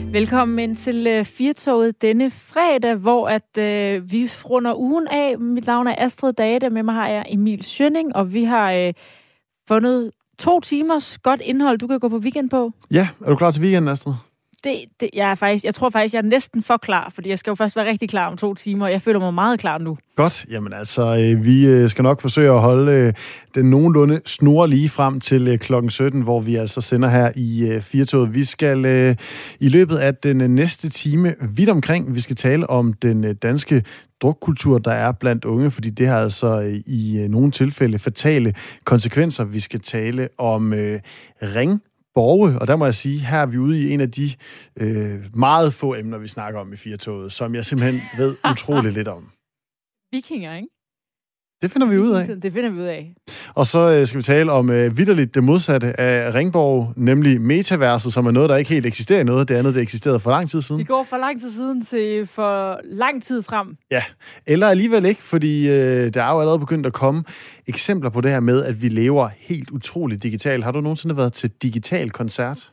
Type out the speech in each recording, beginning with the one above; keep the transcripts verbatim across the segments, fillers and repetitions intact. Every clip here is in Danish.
Velkommen ind til øh, Firtoget denne fredag, hvor at øh, vi runder ugen af. Mit navn er Astrid Date, med mig har jeg Emil Schønning, og vi har øh, fundet to timers godt indhold, du kan gå på weekend på. Ja, er du klar til weekenden, Astrid? Det, det, jeg, er faktisk, jeg tror faktisk, jeg er næsten for klar, fordi jeg skal jo først være rigtig klar om to timer, og jeg føler mig meget klar nu. Godt. Jamen altså, vi skal nok forsøge at holde den nogenlunde snor lige frem til klokken sytten, hvor vi altså sender her i Firtoget. Vi skal i løbet af den næste time vidt omkring, vi skal tale om den danske drukkultur, der er blandt unge, fordi det har altså i nogle tilfælde fatale konsekvenser. Vi skal tale om øh, ring Borge, og der må jeg sige, her er vi ude i en af de øh, meget få emner, vi snakker om i Firtoget, som jeg simpelthen ved utroligt lidt om. Vikinger, ikke? Det finder vi ud af. Det finder vi ud af. Og så øh, skal vi tale om øh, vitterligt det modsatte af Ringborg, nemlig metaverset, som er noget, der ikke helt eksisterer i noget. Det andet, det eksisterede for lang tid siden. Vi går for lang tid siden til for lang tid frem. Ja, eller alligevel ikke, fordi øh, der er jo allerede begyndt at komme eksempler på det her med, at vi lever helt utroligt digitalt. Har du nogensinde været til digital koncert?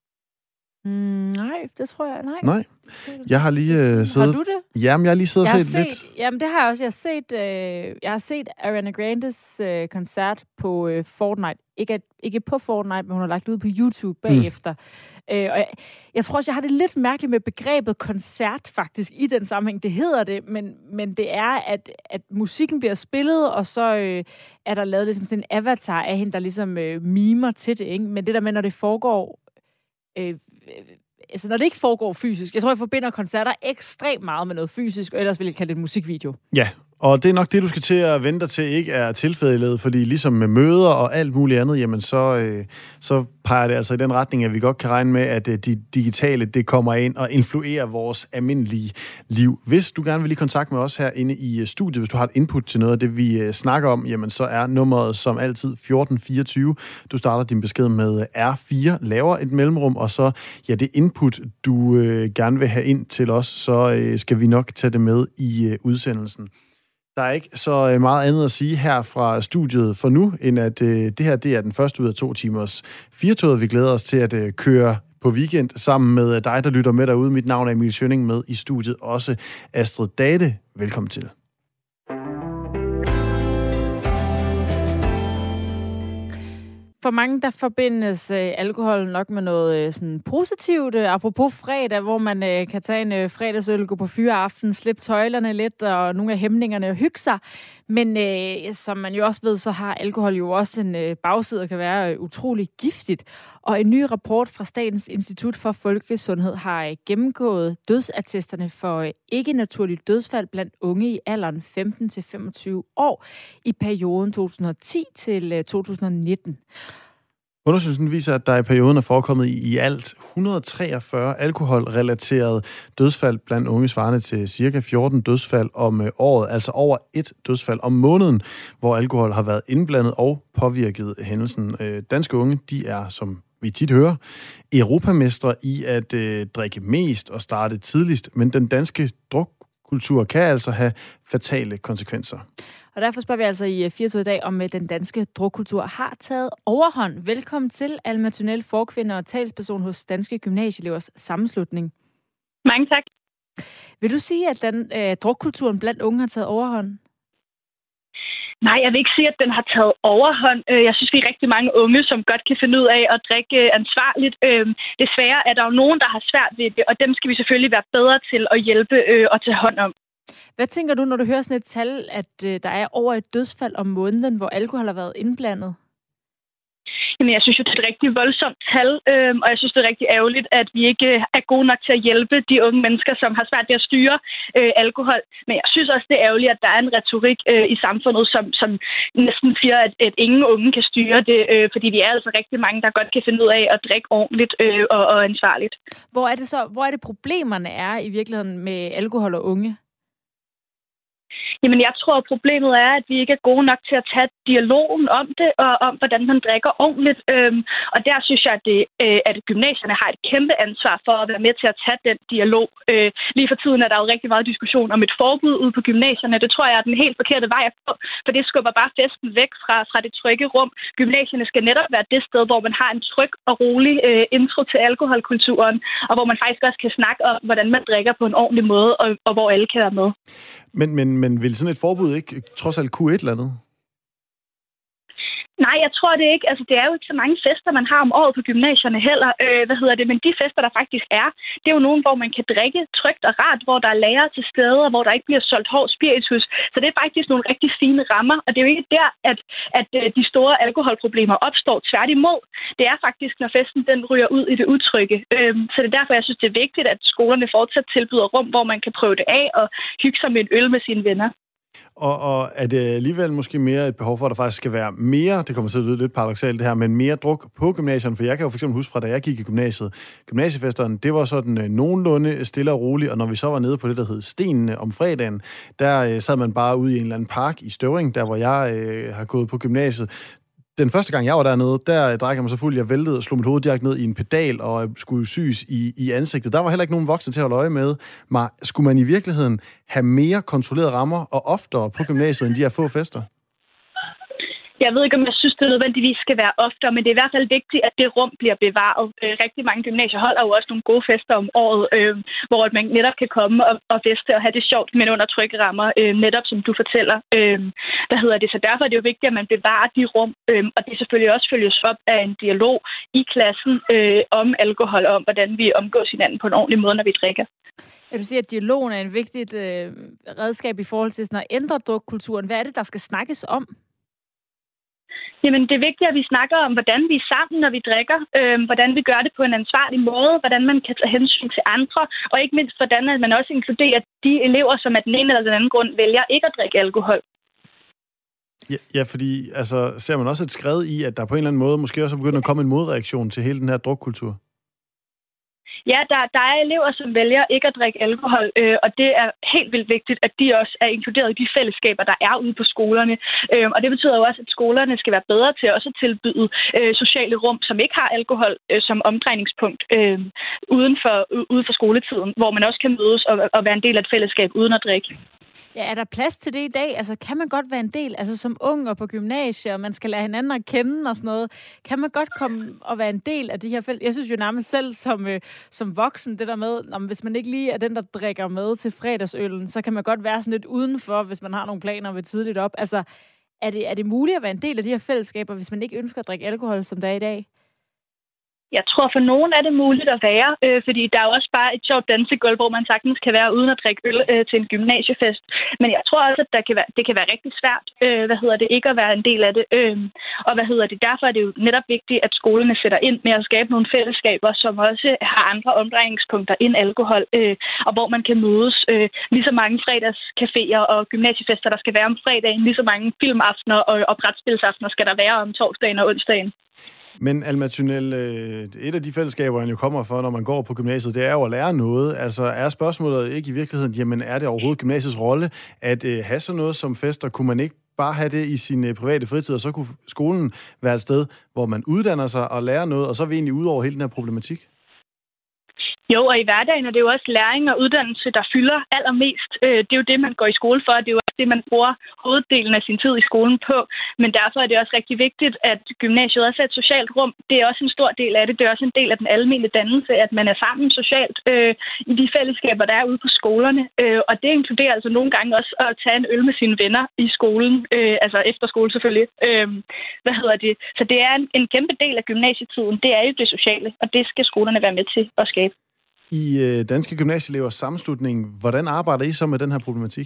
Mm, nej, det tror jeg, nej. Nej. Jeg har lige øh, siddet... Har du det? Jamen, jeg har lige siddet jeg og set, set lidt. Jamen, det har jeg også. Jeg har set, øh, jeg har set Ariana Grandes øh, koncert på øh, Fortnite. Ikke, at, ikke på Fortnite, men hun har lagt ud på YouTube bagefter. Mm. Øh, og jeg, jeg tror også, jeg har det lidt mærkeligt med begrebet koncert, faktisk, i den sammenhæng. Det hedder det, men, men det er, at, at musikken bliver spillet, og så øh, er der lavet ligesom sådan en avatar af hende, der ligesom øh, mimer til det, ikke? Men det der med, når det foregår... Øh, Altså, når det ikke foregår fysisk. Jeg tror, jeg forbinder koncerter ekstremt meget med noget fysisk, og ellers vil jeg kalde det en musikvideo. Ja, og det er nok det, du skal til at vente til ikke er tilfældet, fordi ligesom med møder og alt muligt andet, jamen så, øh, så peger det altså i den retning, at vi godt kan regne med, at øh, de digitale, det kommer ind og influerer vores almindelige liv. Hvis du gerne vil i kontakt med os herinde i studiet, hvis du har et input til noget af det, vi øh, snakker om, jamen så er nummeret som altid fjorten fireogtyve. Du starter din besked med R fire, laver et mellemrum, og så ja, det input, du øh, gerne vil have ind til os, så øh, skal vi nok tage det med i øh, udsendelsen. Der er ikke så meget andet at sige her fra studiet for nu, end at øh, det her det er den første ud af to timers Firtoget. Vi glæder os til at øh, køre på weekend sammen med dig, der lytter med derude. Mit navn er Emil Schønning, med i studiet også Astrid Date. Velkommen til. For mange, der forbindes øh, alkohol nok med noget øh, sådan positivt. Øh, apropos fredag, hvor man øh, kan tage en øh, fredagsøl, gå på fyreaften, slippe tøjlerne lidt, og nogle af hæmningerne og hygge sig. Men øh, som man jo også ved, så har alkohol jo også en øh, bagside, og kan være øh, utrolig giftigt. Og en ny rapport fra Statens Institut for Folkesundhed har øh, gennemgået dødsattesterne for øh, ikke-naturligt dødsfald blandt unge i alderen femten til femogtyve år i perioden to tusind og ti til øh, to tusind og nitten. Undersøgelsen viser, at der i perioden er forekommet i alt et hundrede og treogfyrre alkoholrelaterede dødsfald blandt unge, svarende til cirka fjorten dødsfald om året, altså over et dødsfald om måneden, hvor alkohol har været indblandet og påvirket hændelsen. Danske unge, de er, som vi tit hører, europamestre i at øh, drikke mest og starte tidligst, men den danske drukkultur kan altså have fatale konsekvenser. Og derfor spørger vi altså i Firtoget i dag, om den danske drukkultur har taget overhånd. Velkommen til Alma Tunnel, forkvinde og talsperson hos Danske Gymnasieelevers Sammenslutning. Mange tak. Vil du sige, at den øh, drukkulturen blandt unge har taget overhånd? Nej, jeg vil ikke sige, at den har taget overhånd. Jeg synes, vi er rigtig mange unge, som godt kan finde ud af at drikke ansvarligt. Desværre er der jo nogen, der har svært ved det, og dem skal vi selvfølgelig være bedre til at hjælpe og tage hånd om. Hvad tænker du, når du hører sådan et tal, at øh, der er over et dødsfald om måneden, hvor alkohol har været indblandet? Jamen, jeg synes jo, det er et rigtig voldsomt tal, øh, og jeg synes, det er rigtig ærgerligt, at vi ikke er gode nok til at hjælpe de unge mennesker, som har svært ved at styre øh, alkohol. Men jeg synes også, det er ærgerligt, at der er en retorik øh, i samfundet, som, som næsten siger, at, at ingen unge kan styre det, øh, fordi vi er altså rigtig mange, der godt kan finde ud af at drikke ordentligt øh, og, og ansvarligt. Hvor er det så, hvor er det problemerne er i virkeligheden med alkohol og unge? Jamen, jeg tror, at problemet er, at vi ikke er gode nok til at tage dialogen om det, og om, hvordan man drikker ordentligt. Øhm, og der synes jeg, at, det, øh, at gymnasierne har et kæmpe ansvar for at være med til at tage den dialog. Øh, lige for tiden er der jo rigtig meget diskussion om et forbud ude på gymnasierne. Det tror jeg er den helt forkerte vej at gå, for det skubber bare festen væk fra, fra det trygge rum. Gymnasierne skal netop være det sted, hvor man har en tryg og rolig øh, intro til alkoholkulturen, og hvor man faktisk også kan snakke om, hvordan man drikker på en ordentlig måde, og, og hvor alle kan være med. Men, men, men vil sådan et forbud ikke trods alt kunne et eller andet? Nej, jeg tror det ikke. Altså, det er jo ikke så mange fester, man har om året på gymnasierne heller. Øh, hvad hedder det? Men de fester, der faktisk er, det er jo nogen, hvor man kan drikke trygt og rart, hvor der er lærere til stede, og hvor der ikke bliver solgt hård spiritus. Så det er faktisk nogle rigtig fine rammer, og det er jo ikke der, at, at de store alkoholproblemer opstår. Tværtimod. Det er faktisk, når festen den ryger ud i det utrygge. Øh, så det er derfor, jeg synes, det er vigtigt, at skolerne fortsat tilbyder rum, hvor man kan prøve det af og hygge sig med en øl med sine venner. Og, og er det alligevel måske mere et behov for, at der faktisk skal være mere, det kommer til at lyde lidt paradoksalt det her, men mere druk på gymnasierne? For jeg kan jo for eksempel huske fra, da jeg gik i gymnasiet, gymnasiefesterne, det var sådan øh, nogenlunde stille og roligt, og når vi så var nede på det, der hed Stenene om fredagen, der øh, sad man bare ude i en eller anden park i Støvring, der hvor jeg øh, har gået på gymnasiet. Den første gang, jeg var dernede, der drak jeg mig så fuld, jeg væltede og slog mit hoved direkte ned i en pedal og skulle syes i, i ansigtet. Der var heller ikke nogen voksne til at holde øje med mig. Skulle man i virkeligheden have mere kontrollerede rammer og oftere på gymnasiet, end de her få fester? Jeg ved ikke, om jeg synes, det nødvendigvis skal være oftere, men det er i hvert fald vigtigt, at det rum bliver bevaret. Øh, rigtig mange gymnasier holder jo også nogle gode fester om året, øh, hvor man netop kan komme og, og feste og have det sjovt, men under trygge rammer, øh, netop som du fortæller. Øh, hvad hedder det? Så derfor er det jo vigtigt, at man bevarer de rum, øh, og det selvfølgelig også følges op af en dialog i klassen øh, om alkohol, om hvordan vi omgås hinanden på en ordentlig måde, når vi drikker. Jeg vil sige, at dialogen er en vigtigt øh, redskab i forhold til sådan at ændre drukkulturen. Hvad er det, der skal snakkes om? Jamen, det er vigtigt, at vi snakker om, hvordan vi er sammen, når vi drikker, øh, hvordan vi gør det på en ansvarlig måde, hvordan man kan tage hensyn til andre, og ikke mindst, hvordan man også inkluderer de elever, som af den ene eller den anden grund vælger ikke at drikke alkohol. Ja, ja, fordi altså, ser man også et skred i, at der på en eller anden måde måske også er begyndt at komme en modreaktion til hele den her drukkultur? Ja, der, der er elever, som vælger ikke at drikke alkohol, øh, og det er helt vildt vigtigt, at de også er inkluderet i de fællesskaber, der er ude på skolerne. Øh, og det betyder jo også, at skolerne skal være bedre til også at tilbyde øh, sociale rum, som ikke har alkohol øh, som omdrejningspunkt øh, uden, for, øh, uden for skoletiden, hvor man også kan mødes og, og være en del af et fællesskab uden at drikke. Ja, er der plads til det i dag? Altså, kan man godt være en del, altså som ung og på gymnasiet, og man skal lære hinanden at kende og sådan noget. Kan man godt komme og være en del af de her felt? Jeg synes jo nærmest selv som, øh, som voksen, det der med, om hvis man ikke lige er den, der drikker med til fredagsøllen, så kan man godt være sådan lidt udenfor, hvis man har nogle planer ved tidligt op. Altså, er det, er det muligt at være en del af de her fællesskaber, hvis man ikke ønsker at drikke alkohol, som der er i dag? Jeg tror, for nogen er det muligt at være, øh, fordi der er jo også bare et sjovt dansegulv, hvor man sagtens kan være uden at drikke øl øh, til en gymnasiefest. Men jeg tror også, at der kan være, det kan være rigtig svært, øh, hvad hedder det, ikke at være en del af det. Øh, og hvad hedder det, derfor er det jo netop vigtigt, at skolerne sætter ind med at skabe nogle fællesskaber, som også har andre omdrejningspunkter end alkohol, øh, og hvor man kan mødes. Øh, lige så mange fredagscaféer og gymnasiefester, der skal være om fredagen, lige så mange filmaftener og, og brætspilsaftener skal der være om torsdagen og onsdagen. Men Alma Thynell, et af de fællesskaber, man jo kommer for, når man går på gymnasiet, det er jo at lære noget. Altså er spørgsmålet ikke i virkeligheden, jamen er det overhovedet gymnasiets rolle at øh, have sådan noget som fester? Kunne man ikke bare have det i sin øh, private fritid, og så kunne skolen være et sted, hvor man uddanner sig og lærer noget, og så er vi egentlig ud over hele den her problematik? Jo, og i hverdagen er det jo også læring og uddannelse, der fylder allermest. Det er jo det, man går i skole for, det er jo også det, man bruger hoveddelen af sin tid i skolen på. Men derfor er det også rigtig vigtigt, at gymnasiet også er et socialt rum. Det er også en stor del af det. Det er også en del af den almindelige dannelse, at man er sammen socialt øh, i de fællesskaber, der er ude på skolerne. Øh, og det inkluderer altså nogle gange også at tage en øl med sine venner i skolen, øh, altså efter skole selvfølgelig. Øh, hvad hedder det? Så det er en, en kæmpe del af gymnasietiden. Det er jo det sociale, og det skal skolerne være med til at skabe. I øh, Danske Gymnasieelevers Sammenslutning, hvordan arbejder I så med den her problematik?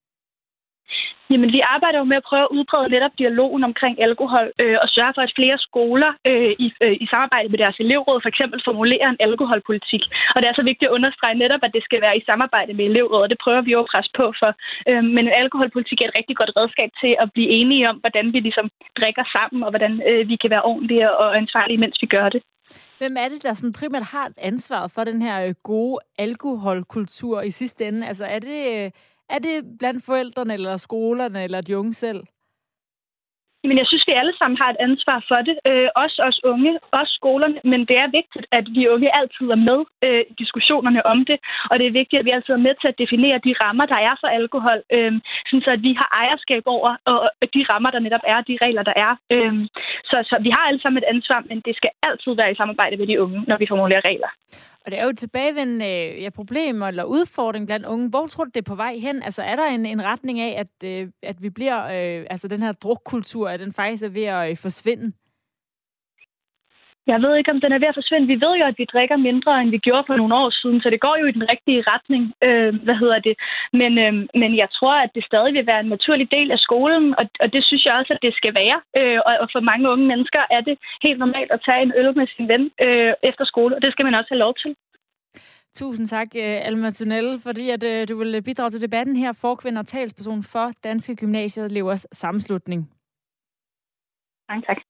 Jamen, vi arbejder jo med at prøve at udbrede netop dialogen omkring alkohol øh, og sørge for, at flere skoler øh, i, øh, i samarbejde med deres elevråd for eksempel formulerer en alkoholpolitik. Og det er så vigtigt at understrege netop, at det skal være i samarbejde med elevrådet, og det prøver vi jo at presse på for. Øh, men en alkoholpolitik er et rigtig godt redskab til at blive enige om, hvordan vi ligesom drikker sammen, og hvordan øh, vi kan være ordentlige og ansvarlige, mens vi gør det. Hvem er det, der sådan primært har ansvaret for den her gode alkoholkultur i sidste ende? Altså er det, Er det blandt forældrene, eller skolerne, eller de unge selv? Men jeg synes, vi alle sammen har et ansvar for det. Øh, også os unge, også skolerne. Men det er vigtigt, at vi unge altid er med øh, i diskussionerne om det. Og det er vigtigt, at vi altid er med til at definere de rammer, der er for alkohol. Øh, sådan så, at vi har ejerskab over og de rammer, der netop er, de regler, der er. Øh, så, så vi har alle sammen et ansvar, men det skal altid være i samarbejde med de unge, når vi formulerer regler. Og det er jo et tilbagevendende ja, problem eller udfordring blandt unge. Hvor tror du, det er på vej hen? Altså, er der en, en retning af, at, øh, at vi bliver, øh, altså den her drukkultur, at den faktisk er ved at øh, forsvinde? Jeg ved ikke, om den er ved at forsvinde. Vi ved jo, at vi drikker mindre, end vi gjorde for nogle år siden, så det går jo i den rigtige retning. Øh, hvad hedder det? Men, øh, men jeg tror, at det stadig vil være en naturlig del af skolen, og, og det synes jeg også, at det skal være. Øh, og, og for mange unge mennesker er det helt normalt at tage en øl med sin ven øh, efter skole, og det skal man også have lov til. Tusind tak, Alma Thunell, fordi at, uh, du vil bidrage til debatten her. Forkvinde og talsperson for Danske Gymnasieelevers Sammenslutning. Mange tak.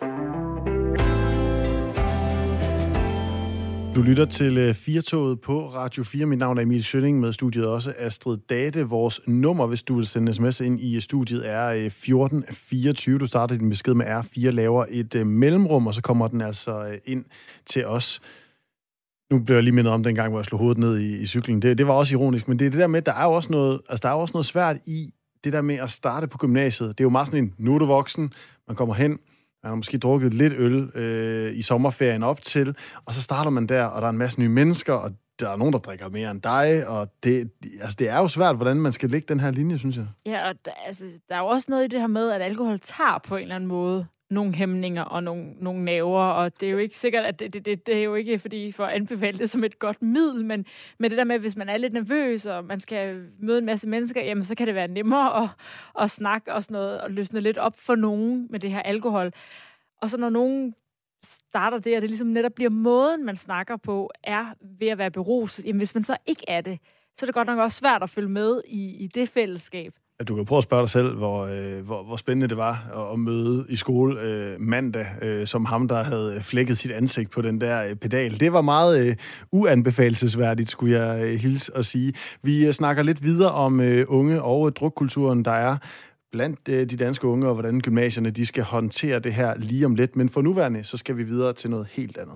Du lytter til Firtoget på Radio fire. Mit navn er Emil Schønning, med studiet også Astrid Date. Vores nummer, hvis du vil sende sms ind i studiet, er fjorten fireogtyve. Du starter din besked med R fire, laver et mellemrum, og så kommer den altså ind til os. Nu blev jeg lige mindet om den gang, hvor jeg slog hovedet ned i, i cyklen. Det, det var også ironisk, men det er det der med, der er jo også noget, altså der er også noget svært i det der med at starte på gymnasiet. Det er jo meget sådan en, nu er du voksen, man kommer hen, man har måske drukket lidt øl øh, i sommerferien op til, og så starter man der, og der er en masse nye mennesker, og der er nogen, der drikker mere end dig, og det, altså det er jo svært, hvordan man skal lægge den her linje, synes jeg. Ja, og der, altså, der er jo også noget i det her med, at alkohol tager på en eller anden måde nogle hæmninger og nogle, nogle nerver, og det er jo ikke sikkert, at det, det, det, det er jo ikke fordi for at anbefale det som et godt middel, men med det der med, hvis man er lidt nervøs, og man skal møde en masse mennesker, jamen så kan det være nemmere at, at snakke og sådan noget, og løsne lidt op for nogen med det her alkohol. Og så når nogen starter det, og det ligesom netop bliver måden, man snakker på, er ved at være beruset, jamen hvis man så ikke er det, så er det godt nok også svært at følge med i, i det fællesskab. Du kan prøve at spørge dig selv, hvor, øh, hvor, hvor spændende det var at, at møde i skole øh, mandag, øh, som ham, der havde flækket sit ansigt på den der øh, pedal. Det var meget øh, uanbefalelsesværdigt, skulle jeg øh, hilse at sige. Vi øh, snakker lidt videre om øh, unge og øh, drukkulturen, der er blandt øh, de danske unge, og hvordan gymnasierne de skal håndtere det her lige om lidt. Men for nuværende, så skal vi videre til noget helt andet.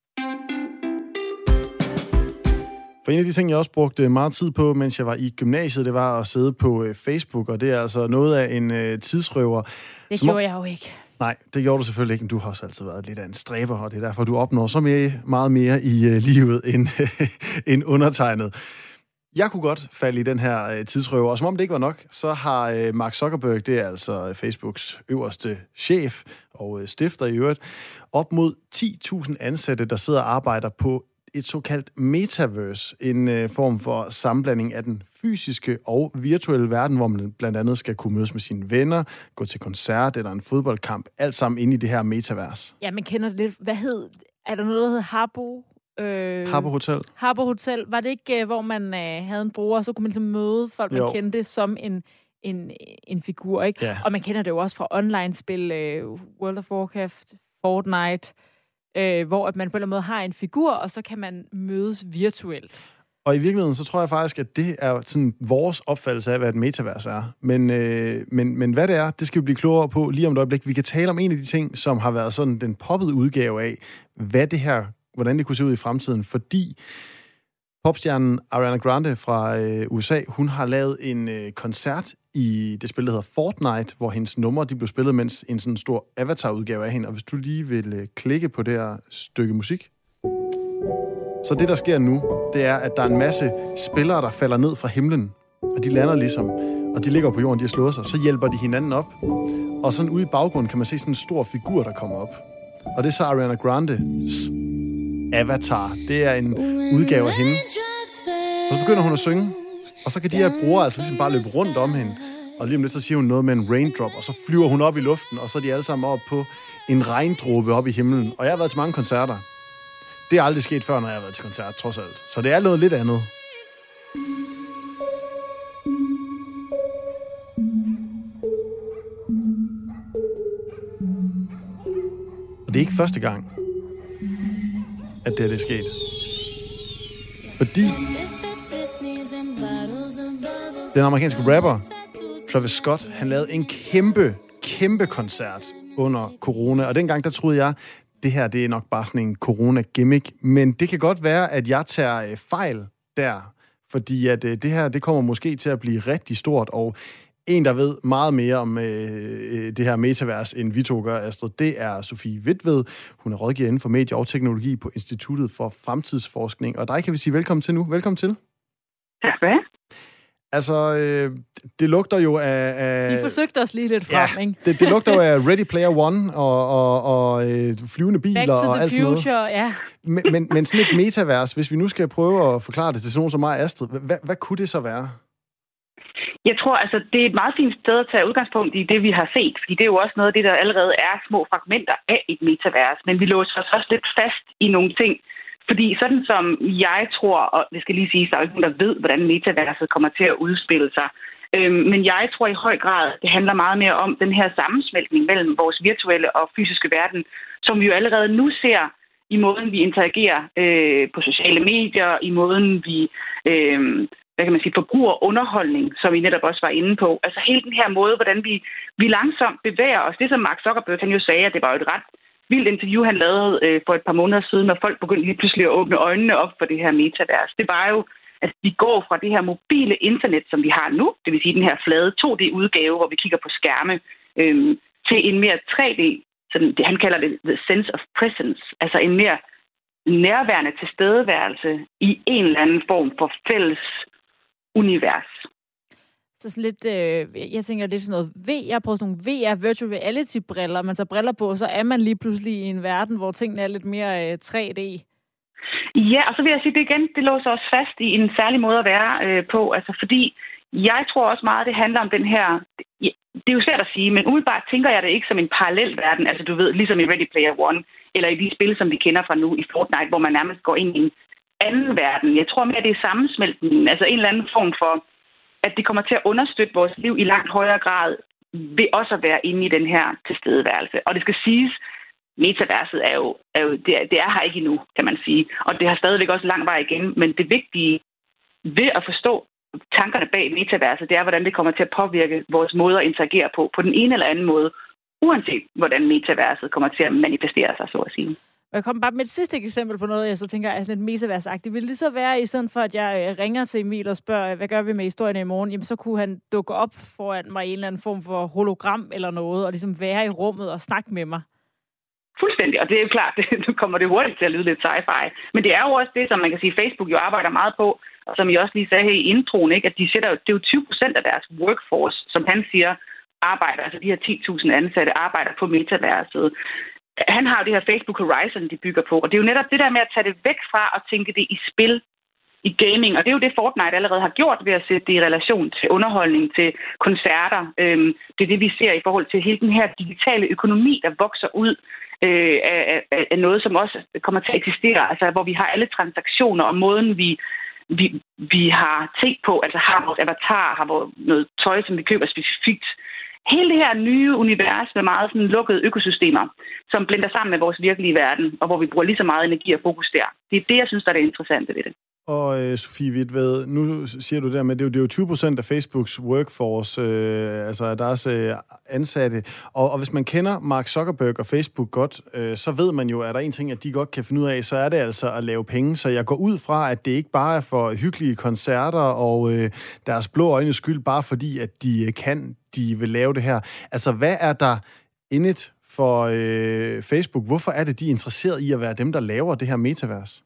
For en af de ting, jeg også brugte meget tid på, mens jeg var i gymnasiet, det var at sidde på Facebook, og det er altså noget af en øh, tidsrøver. Det gjorde jeg jo ikke. Nej, det gjorde du selvfølgelig ikke, men du har også altid været lidt af en stræber, og det er derfor, du opnår så mere, meget mere i øh, livet end, end undertegnet. Jeg kunne godt falde i den her øh, tidsrøver, og som om det ikke var nok, så har øh, Mark Zuckerberg, det er altså Facebooks øverste chef og øh, stifter i øvrigt, op mod ti tusind ansatte, der sidder og arbejder på et såkaldt metaverse, en øh, form for sammenblanding af den fysiske og virtuelle verden, hvor man blandt andet skal kunne mødes med sine venner, gå til koncert eller en fodboldkamp, alt sammen inde i det her metavers. Ja, man kender det lidt. Hvad hed, er der noget, der hedder Habbo? Øh, Habbo Hotel. Habbo Hotel. Var det ikke, hvor man øh, havde en bruger, og så kunne man ligesom møde folk, man jo. kendte som en, en, en figur, ikke? Ja. Og man kender det jo også fra online-spil, øh, World of Warcraft, Fortnite, Øh, hvor at man på en eller anden måde har en figur, og så kan man mødes virtuelt. Og i virkeligheden, så tror jeg faktisk, at det er sådan vores opfattelse af, hvad et metavers er. Men, øh, men, men hvad det er, det skal vi blive klogere på lige om et øjeblik. Vi kan tale om en af de ting, som har været sådan den poppede udgave af, hvad det her, hvordan det kunne se ud i fremtiden, fordi popstjernen Ariana Grande fra øh, U S A, hun har lavet en øh, koncert i det spil, der hedder Fortnite, hvor hendes numre de blev spillet, mens en sådan stor avatar-udgave af hende. Og hvis du lige vil øh, klikke på det her stykke musik. Så det, der sker nu, det er, at der er en masse spillere, der falder ned fra himlen. Og de lander ligesom, og de ligger på jorden, de har slået sig. Så hjælper de hinanden op. Og sådan ude i baggrunden kan man se sådan en stor figur, der kommer op. Og det er så Ariana Grandes avatar. Det er en udgave af hende. Og så begynder hun at synge. Og så kan de her brugere altså ligesom bare løbe rundt om hende. Og lige om lidt, så siger hun noget med en raindrop, og så flyver hun op i luften, og så er de alle sammen op på en regndråbe op i himlen. Og jeg har været til mange koncerter. Det er aldrig sket før, når jeg har været til koncert, trods alt. Så det er noget lidt andet. Og det er ikke første gang, at det er det sket. Fordi Den amerikanske rapper Travis Scott, han lavede en kæmpe, kæmpe koncert under corona, og dengang der troede jeg, det her det er nok bare sådan en corona-gimmick, men det kan godt være, at jeg tager fejl der, fordi at det her det kommer måske til at blive rigtig stort, og en, der ved meget mere om øh, det her metavers, end vi to gør, Astrid, det er Sofie Hvitved. Hun er rådgiver inden for medie og teknologi på Instituttet for Fremtidsforskning, og dig kan vi sige velkommen til nu. Velkommen til. Tak for det. Altså, øh, det lugter jo af... af I forsøgte os lige lidt frem, ja, ikke? det, det lugter jo af Ready Player One og, og, og øh, flyvende biler og alt sådan noget. Back to the future, ja. Men, men, men sådan et metavers, hvis vi nu skal prøve at forklare det til sådan nogen som mig, Astrid, hvad, hvad kunne det så være? Jeg tror, altså, det er et meget fint sted at tage udgangspunkt i det, vi har set, fordi det er jo også noget af det, der allerede er små fragmenter af et metavers, men vi låser os også lidt fast i nogle ting, fordi sådan som jeg tror, og det skal lige sige, der er jo ikke nogen, der ved, hvordan metaverset kommer til at udspille sig, øhm, men jeg tror i høj grad, det handler meget mere om den her sammensmeltning mellem vores virtuelle og fysiske verden, som vi jo allerede nu ser i måden, vi interagerer øh, på sociale medier, i måden, vi... Øh, hvad kan man sige, forbrugerunderholdning, som I netop også var inde på. Altså hele den her måde, hvordan vi, vi langsomt bevæger os. Det som Mark Zuckerberg han jo sagde, at det var jo et ret vildt interview, han lavede øh, for et par måneder siden, når folk begyndte lige pludselig at åbne øjnene op for det her metavers. Det var jo, at vi går fra det her mobile internet, som vi har nu, det vil sige den her flade to D-udgave, hvor vi kigger på skærme, øh, til en mere tre D, sådan, det, han kalder det the sense of presence, altså en mere nærværende tilstedeværelse i en eller anden form for fælles univers. Så sådan lidt, øh, jeg tænker, det er sådan noget V R på, sådan nogle V R, virtual reality-briller, man tager briller på, så er man lige pludselig i en verden, hvor tingene er lidt mere øh, tre D. Ja, og så vil jeg sige det igen, det låser os fast i en særlig måde at være øh, på, altså fordi jeg tror også meget, det handler om den her, det er jo svært at sige, men umiddelbart tænker jeg det ikke som en parallel verden, altså du ved, ligesom i Ready Player One, eller i de spil, som vi kender fra nu i Fortnite, hvor man nærmest går ind i en anden verden. Jeg tror mere, det er sammensmeltningen, altså en eller anden form for, at det kommer til at understøtte vores liv i langt højere grad, ved også at være inde i den her tilstedeværelse. Og det skal siges, metaverset er jo, er jo det, er, det er her ikke endnu, kan man sige. Og det har stadigvæk også lang vej igen, men det vigtige ved at forstå tankerne bag metaverset, det er, hvordan det kommer til at påvirke vores måde at interagere på, på den ene eller anden måde, uanset hvordan metaverset kommer til at manifestere sig, så at sige. Jeg kommer bare med et sidste eksempel på noget, jeg så tænker er sådan lidt metaversagtigt. Vil det så være, i stedet for at jeg ringer til Emil og spørger, hvad gør vi med historien i morgen, jamen så kunne han dukke op foran mig i en eller anden form for hologram eller noget, og ligesom være i rummet og snakke med mig? Fuldstændig, og det er jo klart, nu kommer det hurtigt til at lyde lidt sci-fi. Men det er jo også det, som man kan sige, Facebook jo arbejder meget på, og som I også lige sagde her i introen, ikke, at de sætter jo, det er jo tyve procent af deres workforce, som han siger, arbejder, altså de her ti tusind ansatte arbejder på metaverset. Han har jo det her Facebook Horizon, de bygger på, og det er jo netop det der med at tage det væk fra og tænke det i spil, i gaming, og det er jo det, Fortnite allerede har gjort ved at sætte det i relation til underholdning, til koncerter. Det er det, vi ser i forhold til hele den her digitale økonomi, der vokser ud af, af, af noget, som også kommer til at eksistere, altså hvor vi har alle transaktioner og måden, vi, vi, vi har tænkt på, altså har vores avatar, har vores noget tøj, som vi køber specifikt. Hele det her nye univers med meget sådan lukkede økosystemer, som blender sammen med vores virkelige verden, og hvor vi bruger lige så meget energi og fokus der. Det er det, jeg synes, der er det interessante ved det. Og øh, Sofie Hvitved, nu siger du der med, det er jo, det er jo tyve procent af Facebooks workforce, øh, altså deres øh, ansatte. Og, og hvis man kender Mark Zuckerberg og Facebook godt, øh, så ved man jo, at der er en ting, at de godt kan finde ud af, så er det altså at lave penge. Så jeg går ud fra, at det ikke bare er for hyggelige koncerter og øh, deres blå øjnes skyld, bare fordi, at de kan, de vil lave det her. Altså, hvad er der indet for øh, Facebook? Hvorfor er det, de er interesseret i at være dem, der laver det her metavers?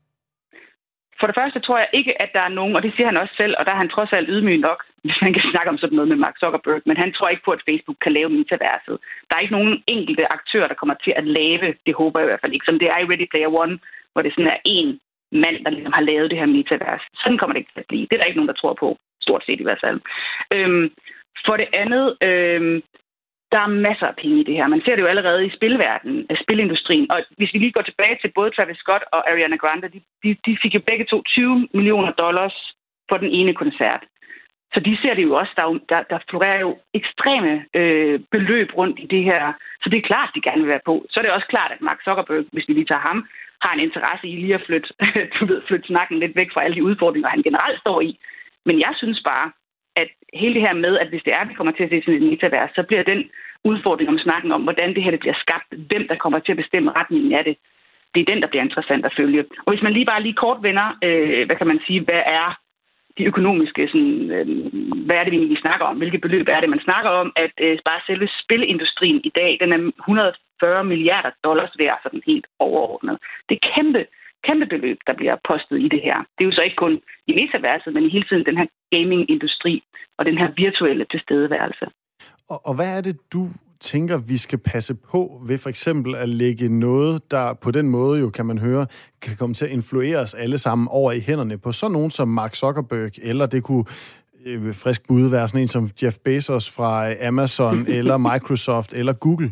For det første tror jeg ikke, at der er nogen, og det siger han også selv, og der er han trods alt ydmyg nok, hvis man kan snakke om sådan noget med Mark Zuckerberg, men han tror ikke på, at Facebook kan lave metaverset. Der er ikke nogen enkelte aktør, der kommer til at lave, det håber jeg i hvert fald ikke, som det er i Ready Player One, hvor det sådan er en mand, der ligesom har lavet det her metavers. Sådan kommer det ikke til at blive. Det er der ikke nogen, der tror på, stort set i hvert fald. Øhm, for det andet, øhm, der er masser af penge i det her. Man ser det jo allerede i spilverdenen, spilindustrien. Og hvis vi lige går tilbage til både Travis Scott og Ariana Grande, de, de, de fik jo begge to tyve millioner dollars for den ene koncert. Så de ser det jo også, der, der, der florerer jo ekstreme øh, beløb rundt i det her. Så det er klart, de gerne vil være på. Så er det også klart, at Mark Zuckerberg, hvis vi lige tager ham, har en interesse i lige at flytte, du ved, flytte snakken lidt væk fra alle de udfordringer, han generelt står i. Men jeg synes bare, at hele det her med, at hvis det er, vi kommer til at se sådan et metavers, så bliver den udfordring om snakken om, hvordan det her det bliver skabt, hvem der kommer til at bestemme retningen af det, det er den, der bliver interessant at følge. Og hvis man lige bare lige kort vender, øh, hvad kan man sige, hvad er de økonomiske, sådan, øh, hvad er det, vi egentlig snakker om? Hvilke beløb er det, man snakker om? At øh, bare selve spilindustrien i dag, den er et hundrede og fyrre milliarder dollars værd, sådan helt overordnet. Det er kæmpe, kæmpe beløb, der bliver postet i det her. Det er jo så ikke kun i metaverset, men i hele tiden den her gaming-industri og den her virtuelle tilstedeværelse. Og, og hvad er det, du tænker, vi skal passe på ved for eksempel at lægge noget, der på den måde jo, kan man høre, kan komme til at influere os alle sammen over i hænderne på sådan nogen som Mark Zuckerberg, eller det kunne øh, frisk bud være sådan en som Jeff Bezos fra Amazon, eller Microsoft, eller Google?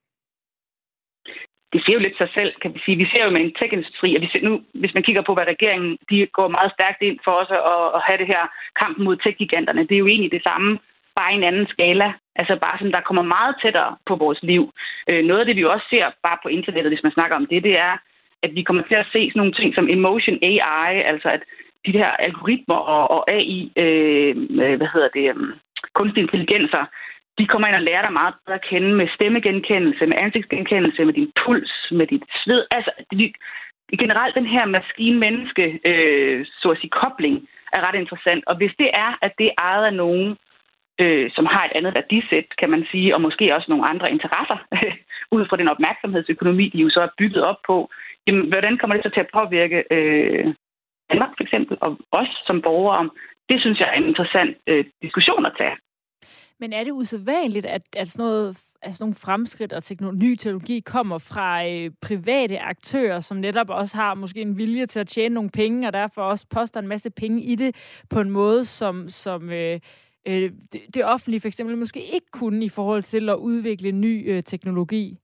Det ser jo lidt sig selv, kan vi sige. Vi ser jo med en tech-industri, og vi ser nu, hvis man kigger på, hvad regeringen, de går meget stærkt ind for os at, at have det her kamp mod tech-giganterne. Det er jo egentlig det samme, bare i en anden skala. Altså bare sådan, der kommer meget tættere på vores liv. Øh, noget af det, vi også ser bare på internettet, hvis man snakker om det, det er, at vi kommer til at se sådan nogle ting som emotion A I, altså at de her algoritmer og, og A I, øh, hvad hedder det, um, kunstig intelligenser, de kommer ind og lærer dig meget bedre at kende med stemmegenkendelse, med ansigtsgenkendelse, med din puls, med dit sved. Altså de, generelt den her maskine-menneske, øh, så at sige, kobling er ret interessant. Og hvis det er, at det er ejet af nogen, øh, som har et andet værdisæt, kan man sige, og måske også nogle andre interesser, ud fra den opmærksomhedsøkonomi, de jo så er bygget op på, jamen, hvordan kommer det så til at påvirke øh, Danmark for eksempel, og os som borgere? Det synes jeg er en interessant øh, diskussion at tage. Men er det usædvanligt, at, at sådan noget, altså nogle fremskridt og teknologi, ny teknologi kommer fra øh, private aktører, som netop også har måske en vilje til at tjene nogle penge, og derfor også poster en masse penge i det på en måde, som, som øh, øh, det, det offentlige for eksempel måske ikke kunne i forhold til at udvikle ny øh, teknologi?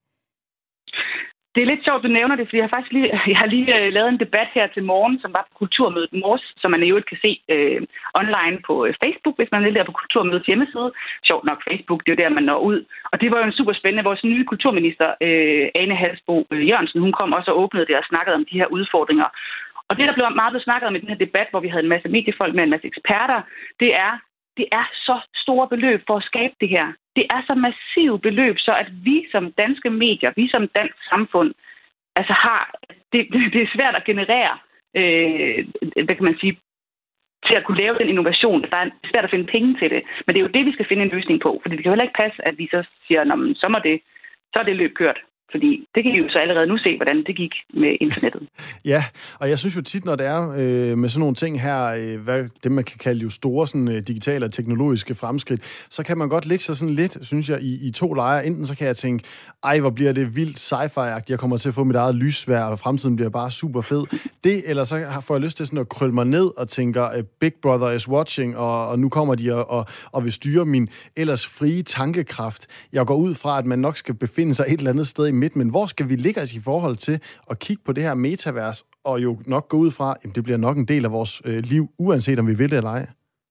Det er lidt sjovt, du nævner det, fordi jeg har faktisk lige, jeg har lige uh, lavet en debat her til morgen, som var på Kulturmødet Mors, som man i øvrigt kan se uh, online på uh, Facebook, hvis man vil der på Kulturmødets hjemmeside. Sjovt nok Facebook, det er jo der, man når ud. Og det var jo en super spændende. Vores nye kulturminister, uh, Ane Halsbo Jørgensen, hun kom også og åbnede det og snakkede om de her udfordringer. Og det, der blev meget blev snakket om i den her debat, hvor vi havde en masse mediefolk med en masse eksperter, det er, det er så store beløb for at skabe det her. Det er så massive beløb, så at vi som danske medier, vi som dansk samfund, altså har, det, det er svært at generere, øh, hvad kan man sige, til at kunne lave den innovation. Det er svært at finde penge til det, men det er jo det, vi skal finde en løsning på, fordi det kan jo heller ikke passe, at vi så siger, nå, så må det, så er det løb kørt. Fordi det kan vi jo så allerede nu se, hvordan det gik med internettet. Ja, og jeg synes jo tit, når det er øh, med sådan nogle ting her, øh, hvad det man kan kalde jo store sådan, øh, digitale og teknologiske fremskridt, så kan man godt lægge sig sådan lidt, synes jeg, i, i to lejre. Enten så kan jeg tænke, ej, hvor bliver det vildt sci-fi-agtigt, jeg kommer til at få mit eget lysvær, og fremtiden bliver bare super fed. Det, eller så får jeg lyst til sådan at krølle mig ned og tænker, Big Brother is watching, og, og nu kommer de og, og, og vil styre min ellers frie tankekraft. Jeg går ud fra, at man nok skal befinde sig et eller andet sted i midt, men hvor skal vi ligge os i forhold til at kigge på det her metavers, og jo nok gå ud fra, at det bliver nok en del af vores øh, liv, uanset om vi vil det eller ej?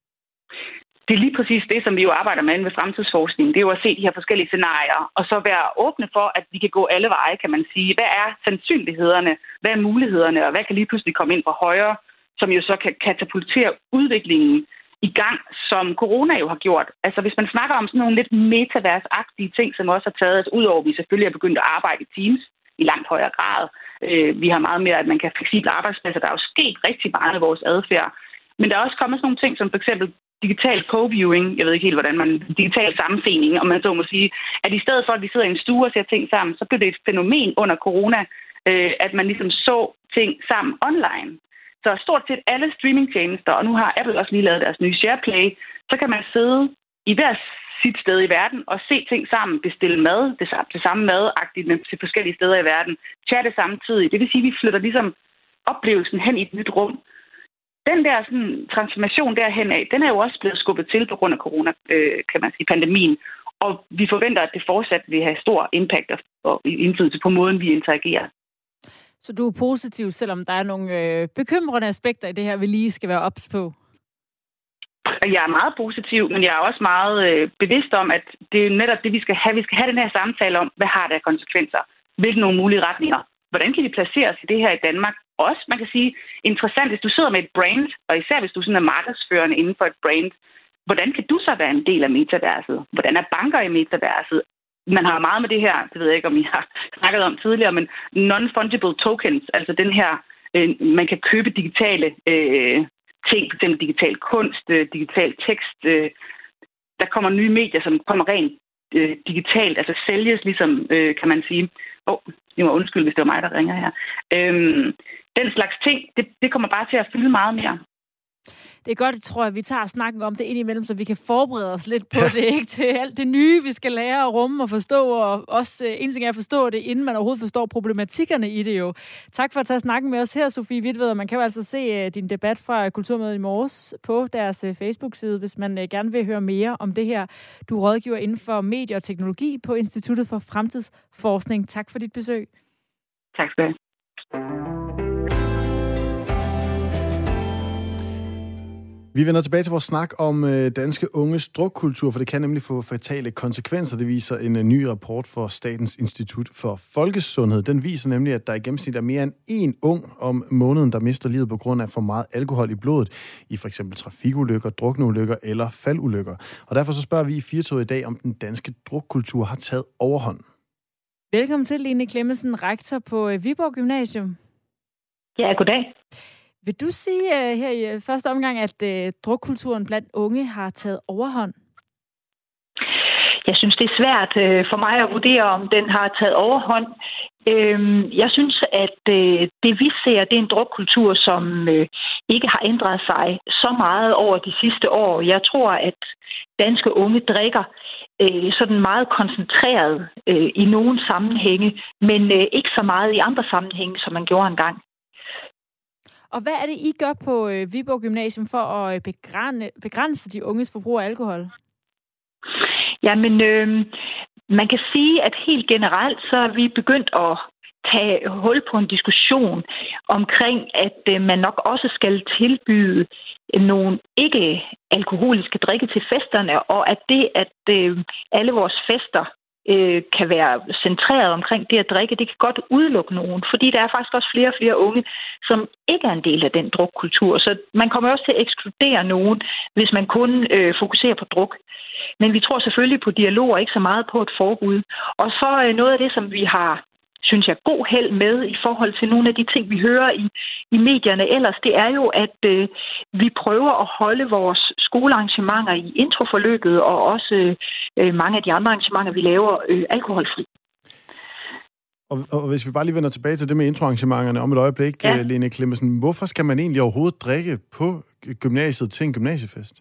Det er lige præcis det, som vi jo arbejder med ved fremtidsforskning. Det er jo at se de her forskellige scenarier, og så være åbne for, at vi kan gå alle veje, kan man sige. Hvad er sandsynlighederne? Hvad er mulighederne? Og hvad kan lige pludselig komme ind fra højre, som jo så kan katapultere udviklingen i gang, som corona jo har gjort. Altså hvis man snakker om sådan nogle lidt metaversagtige ting, som også har taget os ud over, at vi selvfølgelig er begyndt at arbejde i teams i langt højere grad. Øh, vi har meget mere, at man kan have fleksible arbejdspladser. Der er jo sket rigtig meget af vores adfærd. Men der er også kommet sådan nogle ting, som for eksempel digital co-viewing, jeg ved ikke helt, hvordan man, digital sammensening, om man så må sige, at i stedet for, at vi sidder i en stue og ser ting sammen, så blev det et fænomen under corona, øh, at man ligesom så ting sammen online. Så stort set alle streamingtjenester, og nu har Apple også lige lavet deres nye SharePlay, så kan man sidde i hver sit sted i verden og se ting sammen, bestille mad, det, det samme madagtigt, men til forskellige steder i verden, chatte samtidig. Det vil sige, at vi flytter ligesom oplevelsen hen i et nyt rum. Den der sådan, transformation derhen af, den er jo også blevet skubbet til på grund af corona, øh, kan man sige, pandemien. Og vi forventer, at det fortsat vil have stor impact og indflydelse på måden, vi interagerer. Så du er positiv, selvom der er nogle øh, bekymrende aspekter i det her, vi lige skal være ops på? Jeg er meget positiv, men jeg er også meget øh, bevidst om, at det er netop det, vi skal have. Vi skal have den her samtale om, hvad har det af konsekvenser? Hvilke nogle mulige retninger? Hvordan kan vi placere os i det her i Danmark? Også, man kan sige, interessant, hvis du sidder med et brand, og især hvis du sådan er markedsførende inden for et brand, hvordan kan du så være en del af metaverset? Hvordan er banker i metaverset? Man har meget med det her, det ved jeg ikke, om I har snakket om tidligere, men non-fungible tokens, altså den her, øh, man kan købe digitale øh, ting, f.eks. digital kunst, øh, digital tekst. Øh, der kommer nye medier, som kommer rent øh, digitalt, altså sælges ligesom, øh, kan man sige. Åh, oh, jeg må undskylde, hvis det var mig, der ringer her. Øh, den slags ting, det, det kommer bare til at fylde meget mere. Det er godt, tror jeg, vi tager snakken om det indimellem, så vi kan forberede os lidt på det, ikke? Til alt det nye, vi skal lære at rumme og forstå, og også en ting er at forstå det, inden man overhovedet forstår problematikkerne i det jo. Tak for at tage snakken med os her, Sofie Hvitved. Man kan jo altså se din debat fra Kulturmødet i morges på deres Facebook-side, hvis man gerne vil høre mere om det her. Du rådgiver inden for medie og teknologi på Instituttet for Fremtidsforskning. Tak for dit besøg. Tak skal du have. Vi vender tilbage til vores snak om øh, danske unges drukkultur, for det kan nemlig få fatale konsekvenser. Det viser en uh, ny rapport for Statens Institut for Folkesundhed. Den viser nemlig, at der i gennemsnit er mere end én ung om måneden, der mister livet på grund af for meget alkohol i blodet, i for eksempel trafikulykker, drukneulykker eller faldulykker. Og derfor så spørger vi i Firtoget i dag, om den danske drukkultur har taget overhånd. Velkommen til, Line Clemmensen, rektor på Viborg Gymnasium. Ja, goddag. Vil du sige uh, her i første omgang, at uh, drukkulturen blandt unge har taget overhånd? Jeg synes, det er svært uh, for mig at vurdere, om den har taget overhånd. Uh, jeg synes, at uh, det vi ser, det er en drukkultur, som uh, ikke har ændret sig så meget over de sidste år. Jeg tror, at danske unge drikker uh, sådan meget koncentreret uh, i nogle sammenhænge, men uh, ikke så meget i andre sammenhænge, som man gjorde engang. Og hvad er det, I gør på øh, Viborg Gymnasium for at begrænse, begrænse de unges forbrug af alkohol? Jamen, øh, man kan sige, at helt generelt, så er vi begyndt at tage hul på en diskussion omkring, at øh, man nok også skal tilbyde nogle ikke-alkoholiske drikke til festerne, og at det, at øh, alle vores fester kan være centreret omkring det at drikke, det kan godt udelukke nogen, fordi der er faktisk også flere og flere unge, som ikke er en del af den drukkultur. Så man kommer også til at ekskludere nogen, hvis man kun øh, fokuserer på druk. Men vi tror selvfølgelig på dialog og ikke så meget på et forbud. Og så øh, noget af det, som vi har, synes jeg, god held med i forhold til nogle af de ting, vi hører i, i medierne ellers, det er jo, at øh, vi prøver at holde vores skolearrangementer i introforløbet, og også øh, mange af de andre arrangementer, vi laver, øh, alkoholfri. Og, og hvis vi bare lige vender tilbage til det med introarrangementerne om et øjeblik, ja. Lene Clemmensen, hvorfor skal man egentlig overhovedet drikke på gymnasiet til en gymnasiefest?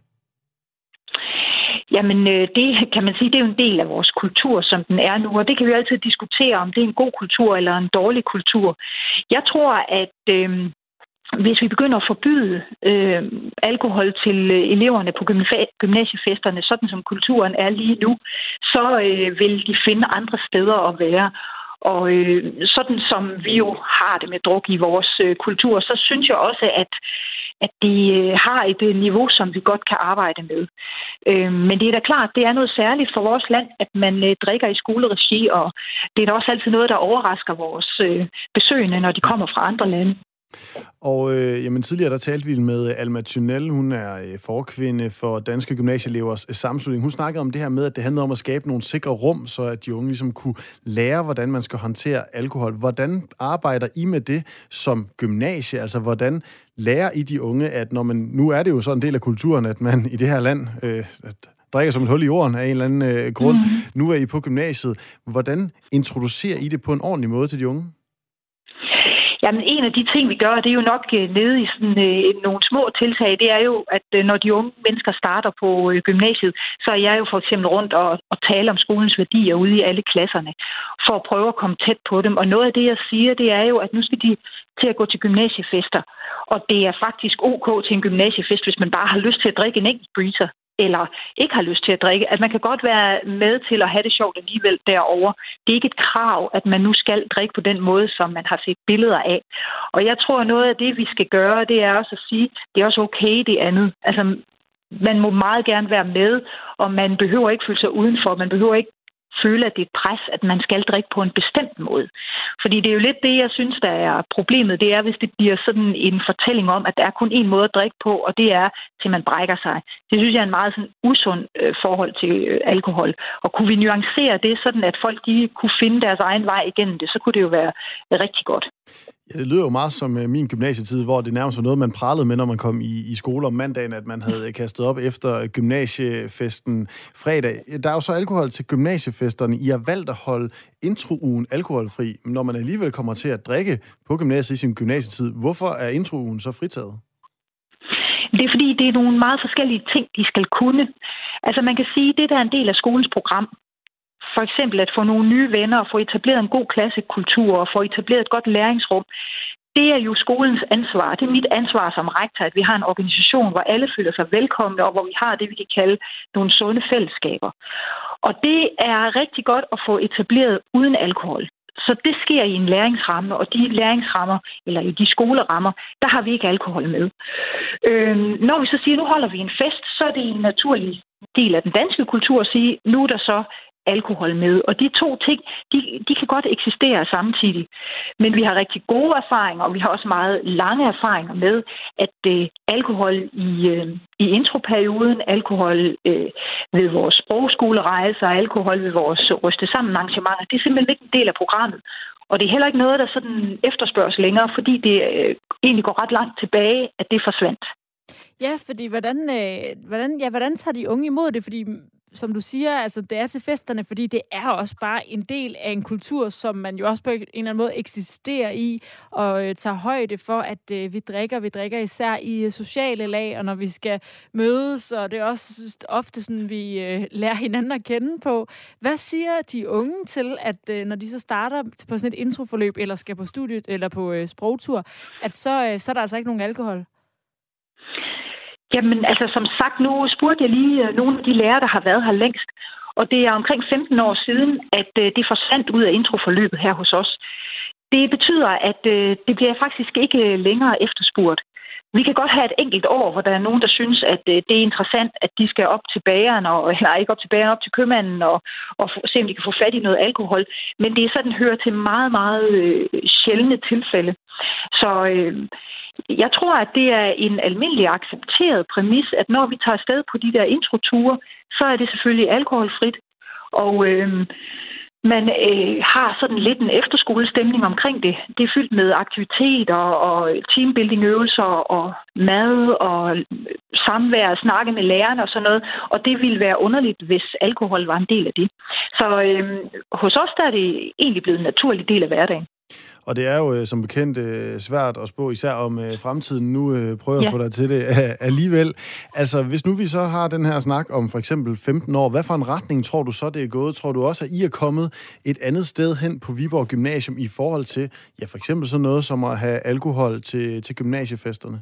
Jamen, det kan man sige, det er jo en del af vores kultur, som den er nu, og det kan vi altid diskutere, om det er en god kultur eller en dårlig kultur. Jeg tror, at øh, hvis vi begynder at forbyde øh, alkohol til eleverne på gymnasiefesterne, sådan som kulturen er lige nu, så øh, vil de finde andre steder at være. Og øh, sådan som vi jo har det med druk i vores øh, kultur, så synes jeg også, at, at de øh, har et øh, niveau, som vi godt kan arbejde med. Øh, men det er da klart, det er noget særligt for vores land, at man øh, drikker i skoleregi, og det er da også altid noget, der overrasker vores øh, besøgende, når de kommer fra andre lande. Og øh, jamen, tidligere der talte vi med Alma Thynell, hun er øh, forkvinde for Danske Gymnasieelevers øh, Sammenslutning. Hun snakkede om det her med, at det handlede om at skabe nogle sikre rum, så at de unge ligesom kunne lære, hvordan man skal håndtere alkohol. Hvordan arbejder I med det som gymnasie? Altså, hvordan lærer I de unge, at når man, nu er det jo sådan en del af kulturen, at man i det her land øh, drikker som et hul i jorden af en eller anden øh, grund. Mm. Nu er I på gymnasiet. Hvordan introducerer I det på en ordentlig måde til de unge? Jamen, en af de ting, vi gør, det er jo nok nede i sådan, øh, nogle små tiltag, det er jo, at øh, når de unge mennesker starter på øh, gymnasiet, så er jeg jo for eksempel rundt og, og tale om skolens værdier ude i alle klasserne, for at prøve at komme tæt på dem. Og noget af det, jeg siger, det er jo, at nu skal de til at gå til gymnasiefester, og det er faktisk ok til en gymnasiefest, hvis man bare har lyst til at drikke en enkelt breezer, eller ikke har lyst til at drikke, at man kan godt være med til at have det sjovt alligevel derovre. Det er ikke et krav, at man nu skal drikke på den måde, som man har set billeder af. Og jeg tror, at noget af det, vi skal gøre, det er også at sige, det er også okay det andet. Altså, man må meget gerne være med, og man behøver ikke føle sig udenfor. Man behøver ikke føle, at det er et pres, at man skal drikke på en bestemt måde. Fordi det er jo lidt det, jeg synes, der er problemet. Det er, hvis det bliver sådan en fortælling om, at der er kun én måde at drikke på, og det er, til man brækker sig. Det synes jeg er en meget sådan usund øh, forhold til øh, alkohol. Og kunne vi nuancere det, sådan at folk de kunne finde deres egen vej igennem det, så kunne det jo være øh, rigtig godt. Ja, det lyder jo meget som uh, min gymnasietid, hvor det nærmest var noget, man pralede med, når man kom i, i skole om mandagen, at man havde kastet op efter gymnasiefesten fredag. Der er jo så alkohol til gymnasiefesterne. I har valgt at holde introugen alkoholfri, når man alligevel kommer til at drikke på gymnasiet i sin gymnasietid. Hvorfor er introugen så fritaget? Det er fordi, det er nogle meget forskellige ting, de skal kunne. Altså man kan sige, at det der er en del af skolens program, for eksempel at få nogle nye venner og få etableret en god klassekultur og få etableret et godt læringsrum, det er jo skolens ansvar. Det er mit ansvar som rektor, at vi har en organisation, hvor alle føler sig velkomne, og hvor vi har det, vi kan kalde nogle sunde fællesskaber. Og det er rigtig godt at få etableret uden alkohol. Så det sker i en læringsramme, og de læringsrammer, eller i de skolerammer, der har vi ikke alkohol med. Øh, når vi så siger, at nu holder vi en fest, så er det en naturlig del af den danske kultur at sige, nu er der så alkohol med. Og de to ting, de, de kan godt eksistere samtidig. Men vi har rigtig gode erfaringer, og vi har også meget lange erfaringer med, at øh, alkohol i, øh, i introperioden, alkohol øh, ved vores sprogskolerejser, alkohol ved vores ryste sammen arrangementer, det er simpelthen ikke en del af programmet. Og det er heller ikke noget, der sådan efterspørges længere, fordi det øh, egentlig går ret langt tilbage, at det forsvandt. Ja, fordi hvordan, øh, hvordan, ja, hvordan tager de unge imod det? Fordi som du siger, altså det er til festerne, fordi det er også bare en del af en kultur, som man jo også på en eller anden måde eksisterer i, og øh, tager højde for, at øh, vi drikker. Vi drikker især i sociale lag, og når vi skal mødes, og det er også ofte sådan, vi øh, lærer hinanden at kende på. Hvad siger de unge til, at øh, når de så starter på sådan et introforløb, eller skal på studiet, eller på øh, sprogtur, at så, øh, så er der altså ikke nogen alkohol? Jamen, altså som sagt, nu spurgte jeg lige nogle af de lærere, der har været her længst, og det er omkring femten år siden, at det forsvandt ud af introforløbet her hos os. Det betyder, at det bliver faktisk ikke længere efterspurgt. Vi kan godt have et enkelt år, hvor der er nogen, der synes, at det er interessant, at de skal op til bageren, og, eller ikke op til bageren, op til købmanden, og, og se, om de kan få fat i noget alkohol. Men det er sådan, hører til meget, meget øh, sjældne tilfælde. Så øh, jeg tror, at det er en almindelig accepteret præmis, at når vi tager afsted på de der introture, så er det selvfølgelig alkoholfrit. Og øh, man øh, har sådan lidt en efterskolestemning omkring det. Det er fyldt med aktiviteter og teambuilding-øvelser og mad og samvær og snakke med lærerne og sådan noget. Og det ville være underligt, hvis alkohol var en del af det. Så øh, hos os der er det egentlig blevet en naturlig del af hverdagen. Og det er jo som bekendt svært at spå, især om fremtiden. Nu prøver jeg ja. at få dig til det alligevel. Altså, hvis nu vi så har den her snak om for eksempel femten år, hvad for en retning tror du så, det er gået? Tror du også, at I er kommet et andet sted hen på Viborg Gymnasium i forhold til, ja, for eksempel sådan noget som at have alkohol til, til gymnasiefesterne?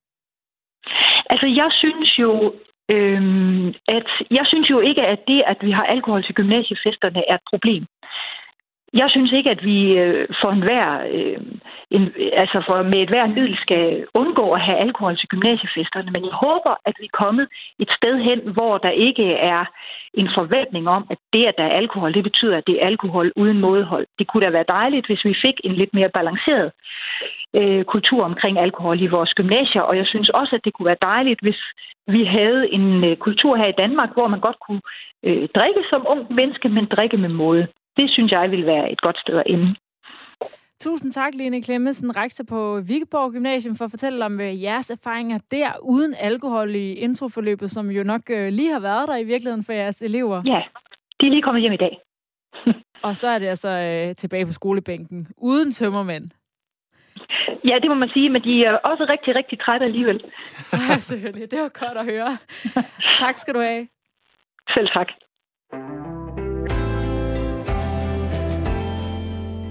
Altså, jeg synes jo, øhm, at jeg synes jo ikke, at det, at vi har alkohol til gymnasiefesterne, er et problem. Jeg synes ikke, at vi for enhver, øh, en, altså for med et hver middel skal undgå at have alkohol til gymnasiefesterne, men jeg håber, at vi er kommet et sted hen, hvor der ikke er en forventning om, at det, at der er alkohol, det betyder, at det er alkohol uden mådehold. Det kunne da være dejligt, hvis vi fik en lidt mere balanceret øh, kultur omkring alkohol i vores gymnasier, og jeg synes også, at det kunne være dejligt, hvis vi havde en øh, kultur her i Danmark, hvor man godt kunne øh, drikke som ung menneske, men drikke med måde. Det synes jeg vil være et godt sted at ende. Tusind tak, Lene Clemmensen, rektor på Viborg Gymnasium, for at fortælle om jeres erfaringer der uden alkohol i introforløbet, som jo nok lige har været der i virkeligheden for jeres elever. Ja, de er lige kommet hjem i dag. Og så er det altså øh, tilbage på skolebænken, uden tømmermænd. Ja, det må man sige, men de er også rigtig, rigtig trætte alligevel. Ja, selvfølgelig. Det var godt at høre. Tak skal du have. Selv tak.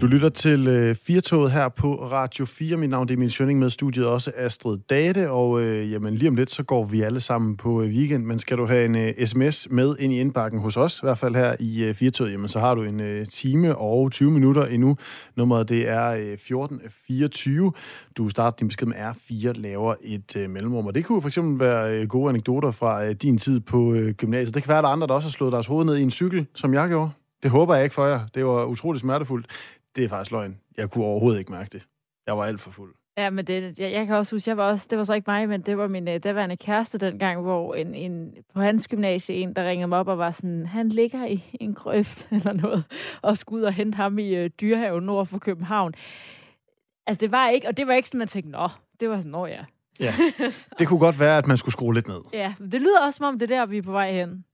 Du lytter til øh, Firtoget her på Radio fire. Mit navn det er Emil Schønning, med studiet også Astrid Date, og øh, jamen, lige om lidt så går vi alle sammen på øh, weekend, men skal du have en øh, sms med ind i indbakken hos os, i hvert fald her i øh, Firtoget, jamen så har du en øh, time og tyve minutter endnu. Nummeret det er øh, fjorten fireogtyve. Du starter din besked med R fire, laver et øh, mellemrum, og det kunne for eksempel være øh, gode anekdoter fra øh, din tid på øh, gymnasiet. Det kan være, at der er andre, der også har slået deres hoved ned i en cykel, som jeg gjorde. Det håber jeg ikke for jer. Det var utroligt smertefuldt. Det er faktisk løgn. Jeg kunne overhovedet ikke mærke det. Jeg var alt for fuld. Ja, men det, jeg, jeg kan også huske, jeg var også, det var så ikke mig, men det var min uh, daværende kæreste dengang, hvor en, en, på hans gymnasie, en, der ringede mig op og var sådan, han ligger i en grøft eller noget, og skulle ud og hente ham i uh, Dyrehaven nord for København. Altså, det var ikke, og det var ikke sådan, man tænkte, nå, det var sådan, nå ja. Ja, det kunne godt være, at man skulle skrue lidt ned. Ja, det lyder også som om, det er der, vi er på vej hen.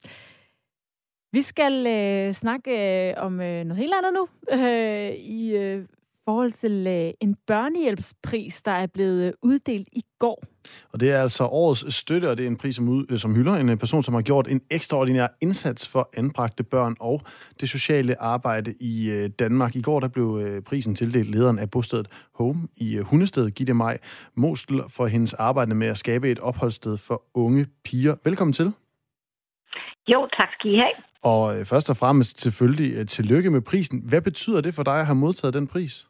Vi skal øh, snakke øh, om øh, noget helt andet nu, øh, i øh, forhold til øh, en børnehjælpspris, der er blevet øh, uddelt i går. Og det er altså årets støtte, og det er en pris, som, ud, øh, som hylder en person, som har gjort en ekstraordinær indsats for anbragte børn og det sociale arbejde i øh, Danmark. I går der blev øh, prisen tildelt lederen af bostedet Home i øh, Hundested, Gitte Maj Mostel, for hendes arbejde med at skabe et opholdssted for unge piger. Velkommen til. Jo, tak skal I have. Og først og fremmest selvfølgelig tillykke med prisen. Hvad betyder det for dig at have modtaget den pris?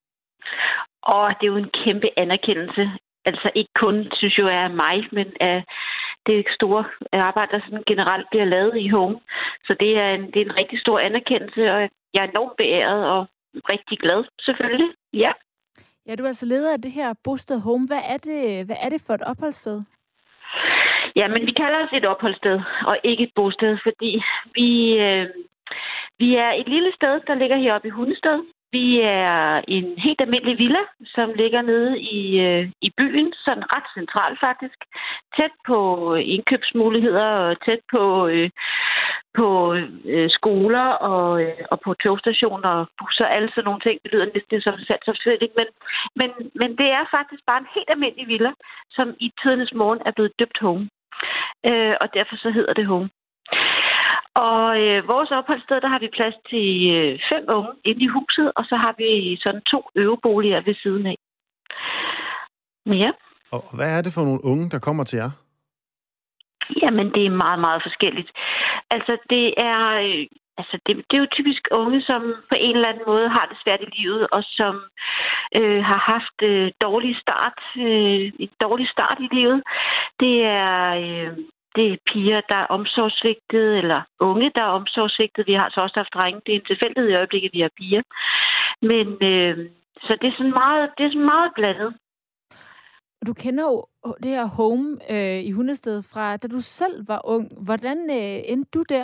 Og det er jo en kæmpe anerkendelse. Altså ikke kun, synes jeg, af mig, men af det store arbejde, der sådan generelt bliver lavet i Home. Så det er en, det er en rigtig stor anerkendelse, og jeg er enormt beæret og rigtig glad, selvfølgelig. Ja. Ja, du er altså leder af det her bosted Home. Hvad er det, hvad er det for et opholdssted? Ja, men vi kalder os et opholdssted, og ikke et bosted, fordi vi, øh, vi er et lille sted, der ligger heroppe i Hundested. Vi er en helt almindelig villa, som ligger nede i, øh, i byen, sådan ret centralt faktisk. Tæt på indkøbsmuligheder og tæt på, øh, på øh, skoler og, øh, og på togstationer og busser, alle sådan nogle ting. Det lyder næsten som sat selvfølgelig, men, men, men det er faktisk bare en helt almindelig villa, som i tidernes morgen er blevet døbt Home. Øh, og derfor så hedder det Home. Og øh, vores opholdssted, der har vi plads til øh, fem unge inde i huset, og så har vi sådan to øveboliger ved siden af. Ja. Og hvad er det for nogle unge, der kommer til jer? Jamen, det er meget, meget forskelligt. Altså, det er, øh, altså, det, det er jo typisk unge, som på en eller anden måde har det svært i livet, og som øh, har haft øh, dårlig start, øh, en dårlig start i livet. Det er... Øh, Det er piger, der er omsorgssvigtet, eller unge, der er omsorgssvigtet. Vi har så også haft drenge. Det er en tilfældighed i øjeblikket, vi har piger. Men øh, så det er sådan meget, det er sådan meget blandet. Du kender jo det her Home øh, i Hundested fra, da du selv var ung. Hvordan øh, endte du der?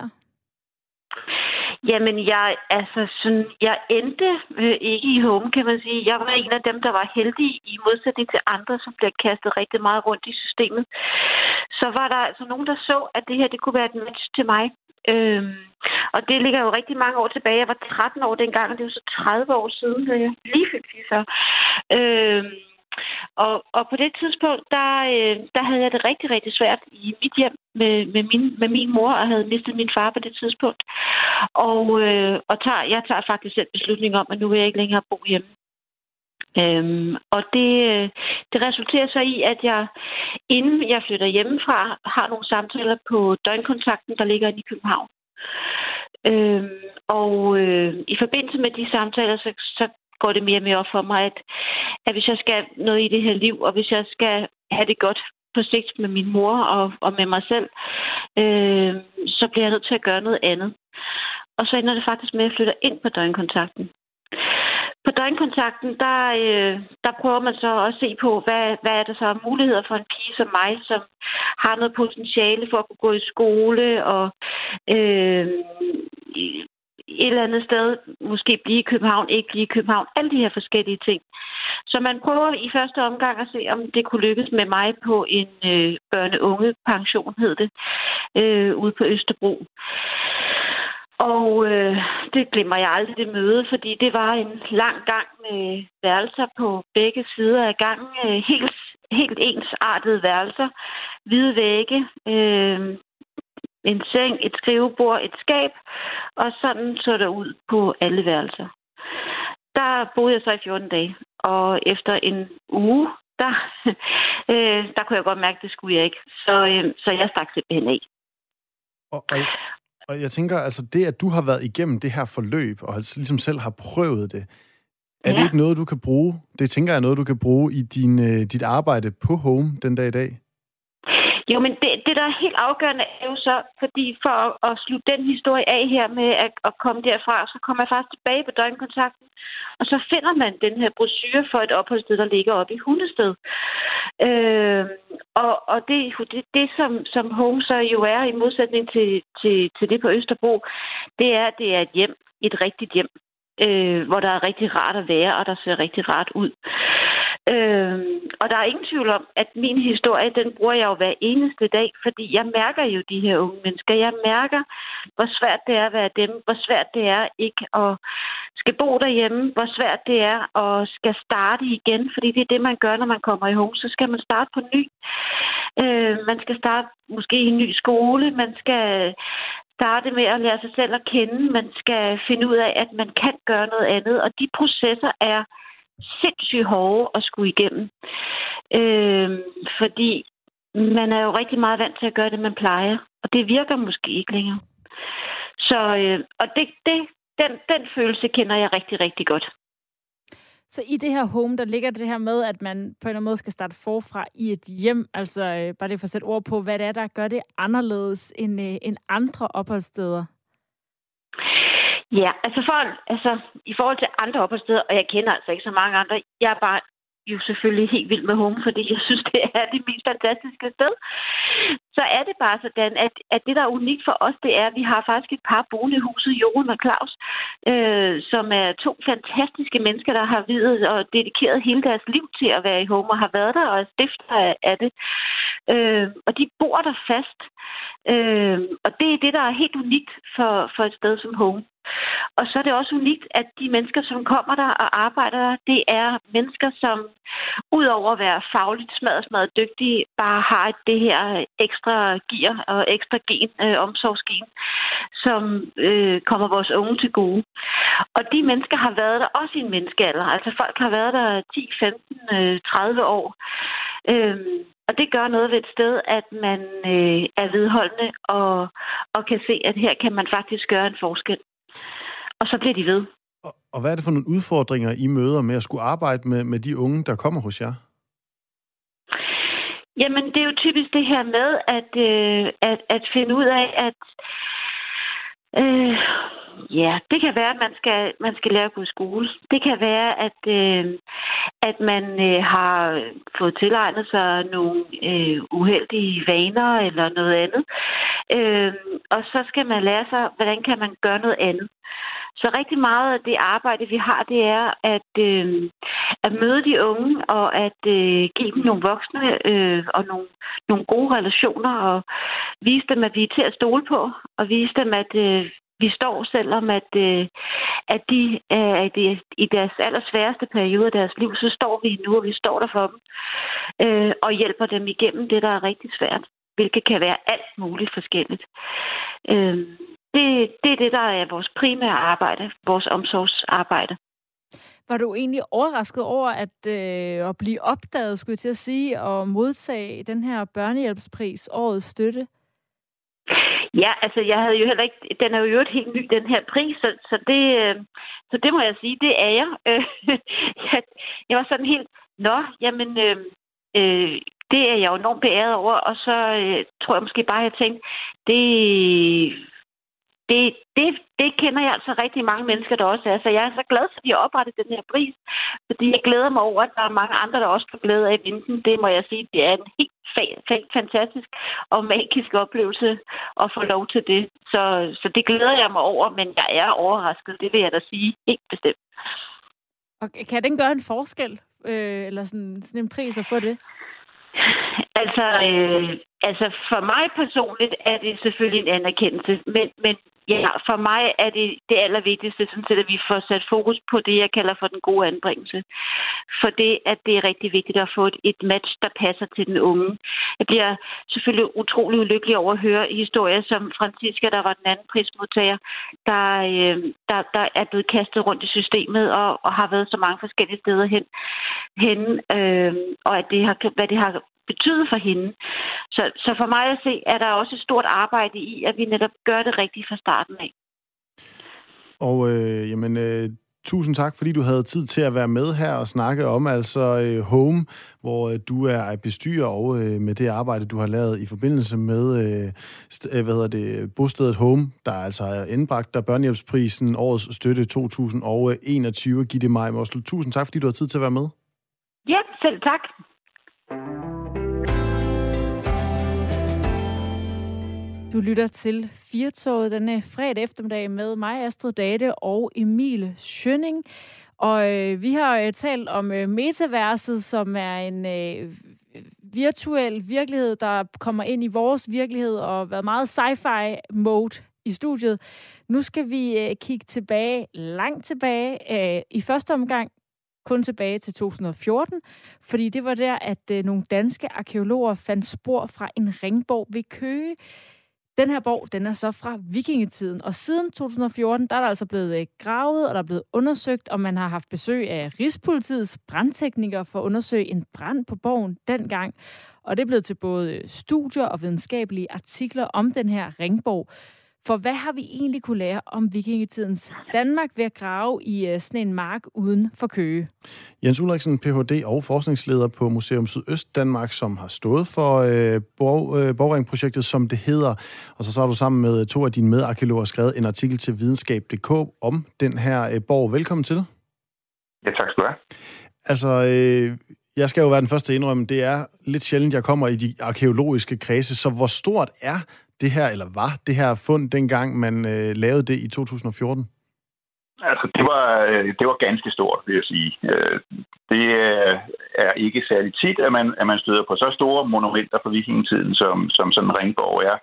Jamen, jeg, altså, sådan, jeg endte øh, ikke i Home, kan man sige. Jeg var en af dem, der var heldig i modsætning til andre, som blev kastet rigtig meget rundt i systemet. Så var der altså nogen, der så, at det her det kunne være et match til mig. Øhm, og det ligger jo rigtig mange år tilbage. Jeg var tretten år dengang, og det er jo så tredive år siden, da jeg lige fik det så. Øhm, og, og på det tidspunkt, der, øh, der havde jeg det rigtig, rigtig svært i mit hjem med, med, min, med min mor, og havde mistet min far på det tidspunkt. Og, øh, og tager, jeg tager faktisk selv beslutning om, at nu vil jeg ikke længere bo hjemme. Øhm, og det, det resulterer så i, at jeg, inden jeg flytter hjemmefra, har nogle samtaler på døgnkontakten, der ligger i København. Øhm, og øh, i forbindelse med de samtaler, så, så går det mere og mere op for mig, at, at hvis jeg skal noget i det her liv, og hvis jeg skal have det godt på sigt med min mor og, og med mig selv, øh, så bliver jeg nødt til at gøre noget andet. Og så ender det faktisk med at flytte ind på døgnkontakten. På døgnkontakten, der, øh, der prøver man så at se på, hvad, hvad er der så af muligheder for en pige som mig, som har noget potentiale for at kunne gå i skole og øh, et eller andet sted måske blive i København, ikke blive i København. Alle de her forskellige ting. Så man prøver i første omgang at se, om det kunne lykkes med mig på en øh, børne-unge-pension, hed det, øh, ude på Østerbro. Og øh, det glemmer jeg aldrig, det møde, fordi det var en lang gang med værelser på begge sider af gangen. Øh, helt, helt ensartede værelser, hvide vægge, øh, en seng, et skrivebord, et skab, og sådan så der ud på alle værelser. der boede jeg så i fjorten dage. Og efter en uge, der, øh, der kunne jeg godt mærke, at det skulle jeg ikke. Så, øh, så jeg stak simpelthen af. Og, og, og jeg tænker, altså det, at du har været igennem det her forløb, og ligesom selv har prøvet det, er ja. det ikke noget, du kan bruge? Det tænker jeg er noget, du kan bruge i din, øh, dit arbejde på Home den dag i dag? Jo, men det, det, der er helt afgørende, er jo så, fordi for at, at slutte den historie af her med at, at komme derfra, så kommer jeg faktisk tilbage på døgnkontakten, og så finder man den her brochure for et opholdssted, der ligger oppe i Hundested. Øh, og og det, det, det som, som Home så jo er, i modsætning til, til, til det på Østerbro, det er, det er et hjem, et rigtigt hjem, øh, hvor der er rigtig rart at være, og der ser rigtig rart ud. Øh, og der er ingen tvivl om, at min historie, den bruger jeg jo hver eneste dag, fordi jeg mærker jo de her unge mennesker. Jeg mærker, hvor svært det er at være dem, hvor svært det er ikke at skal bo derhjemme, hvor svært det er at skal starte igen, fordi det er det, man gør, når man kommer i Home. Så skal man starte på ny. Øh, man skal starte måske i en ny skole, man skal starte med at lære sig selv at kende, man skal finde ud af, at man kan gøre noget andet, og de processer er sindssygt hårde at skulle igennem. Øh, fordi man er jo rigtig meget vant til at gøre det, man plejer. Og det virker måske ikke længere. Så, øh, og det, det, den, den følelse kender jeg rigtig, rigtig godt. Så i det her Home, der ligger det her med, at man på en eller anden måde skal starte forfra i et hjem. Altså øh, bare det for at sætte ord på, hvad det er, der gør det anderledes end, øh, end andre opholdssteder. Ja, altså, for, altså i forhold til andre opholdssteder, og jeg kender altså ikke så mange andre, jeg er bare jo selvfølgelig helt vild med Home, fordi jeg synes, det er det mest fantastiske sted. Så er det bare sådan, at, at det, der er unikt for os, det er, at vi har faktisk et par boende i huset, Jorun og Claus, øh, som er to fantastiske mennesker, der har videt og dedikeret hele deres liv til at være i Home, og har været der og er stifter af det. Øh, og de bor der fast. Øh, og det er det, der er helt unikt for, for et sted som Home. Og så er det også unikt, at de mennesker, som kommer der og arbejder der, det er mennesker, som udover at være fagligt smadret, smadret dygtige, bare har det her ekstra gear og ekstra gen, øh, omsorgsgen, som øh, kommer vores unge til gode. Og de mennesker har været der også i en menneskealder. Altså folk har været der ti, femten, tredive år. Øhm, og det gør noget ved et sted, at man øh, er vedholdende og, og kan se, at her kan man faktisk gøre en forskel. Og så bliver de ved. Og, og hvad er det for nogle udfordringer, I møder med at skulle arbejde med, med de unge, der kommer hos jer? Jamen, det er jo typisk det her med at, øh, at, at finde ud af, at øh, ja, det kan være, at man skal, man skal lære at gå i skole. Det kan være, at, øh, at man øh, har fået tilegnet sig nogle øh, uheldige vaner eller noget andet. Øh, og så skal man lære sig, hvordan kan man gøre noget andet. Så rigtig meget af det arbejde, vi har, det er at, øh, at møde de unge og at øh, give dem nogle voksne øh, og nogle, nogle gode relationer og vise dem, at vi er til at stole på og vise dem, at øh, vi står, selvom at, øh, at de er øh, i deres allersværeste periode af deres liv, så står vi nu, og vi står der for dem øh, og hjælper dem igennem det, der er rigtig svært, hvilket kan være alt muligt forskelligt. Øh, Det, det er det, der er vores primære arbejde, vores omsorgsarbejde. Var du egentlig overrasket over at, øh, at blive opdaget, skulle jeg til at sige, og modtage den her børnehjælpspris, årets støtte? Ja, altså jeg havde jo heller ikke, den er jo helt ny, den her pris, så, så, det, så det må jeg sige, det er jeg. Jeg var sådan helt, nå, jamen, øh, øh, det er jeg jo enormt beæret over, og så øh, tror jeg måske bare, at jeg tænkte, det... Det, det, det kender jeg altså rigtig mange mennesker, der også er. Så jeg er så glad for, at de har oprettet den her pris. Fordi jeg glæder mig over, at der er mange andre, der også får glæde af vinden. Det må jeg sige, det er en helt fa- fantastisk og magisk oplevelse at få lov til det. Så, så det glæder jeg mig over, men jeg er overrasket. Det vil jeg da sige helt bestemt. Og kan den gøre en forskel? Øh, eller sådan, sådan en pris at få det? Altså, øh, altså, for mig personligt er det selvfølgelig en anerkendelse, men, men Ja, for mig er det det allervigtigste, sådan set, at vi får sat fokus på det, jeg kalder for den gode anbringelse. For det, at det er rigtig vigtigt at få et, et match, der passer til den unge. Jeg bliver selvfølgelig utrolig ulykkelig over at høre historier som Franziska, der var den anden prismodtager, der, øh, der, der er blevet kastet rundt i systemet og, og har været så mange forskellige steder hen, hen øh, og at det har, hvad det har betydet for hende. Så, så for mig at se, er der også et stort arbejde i, at vi netop gør det rigtigt fra starten af. Og øh, jamen, øh, tusind tak, fordi du havde tid til at være med her og snakke om altså øh, Home, hvor øh, du er bestyrer og øh, med det arbejde, du har lavet i forbindelse med øh, st- hvad hedder det, bostedet Home, der altså er indbragt der børnehjælpsprisen Årets Støtte to tusind og enogtyve. Gitte Maj Morsel, tusind tak, fordi du har tid til at være med. Ja, selv tak. Du lytter til Firtoget denne fredag eftermiddag med mig, Astrid Date og Emil Schønning. Og øh, vi har øh, talt om øh, metaverset, som er en øh, virtuel virkelighed, der kommer ind i vores virkelighed og været meget sci-fi-mode i studiet. Nu skal vi øh, kigge tilbage, langt tilbage, øh, i første omgang kun tilbage til to tusind og fjorten, fordi det var der, at øh, nogle danske arkæologer fandt spor fra en ringborg ved Køge. Den her borg, den er så fra vikingetiden, og siden to tusind og fjorten, der er der altså blevet gravet, og der er blevet undersøgt, og man har haft besøg af Rigspolitiets brandteknikere for at undersøge en brand på borgen dengang. Og det er blevet til både studier og videnskabelige artikler om den her ringborg. For hvad har vi egentlig kunne lære om vikingetidens Danmark ved at grave i uh, sådan en mark uden for Køge? Jens Ulriksen, P H D og forskningsleder på Museum Sydøst Danmark, som har stået for øh, borg, øh, borgringprojektet, som det hedder. Og så, så har du sammen med to af dine medarkæologer skrevet en artikel til videnskab punktum d k om den her øh, borg. Velkommen til. Ja, tak skal du have. Altså, øh, jeg skal jo være den første at indrømme, det er lidt sjældent, jeg kommer i de arkæologiske kredse. Så hvor stort er det her, eller var det her fund, dengang man øh, lavede det i to tusind og fjorten? Altså, det var, det var ganske stort, vil jeg sige. Det er ikke særlig tit, at man, at man støder på så store monumenter fra vikingetiden, som, som sådan en ringborg er.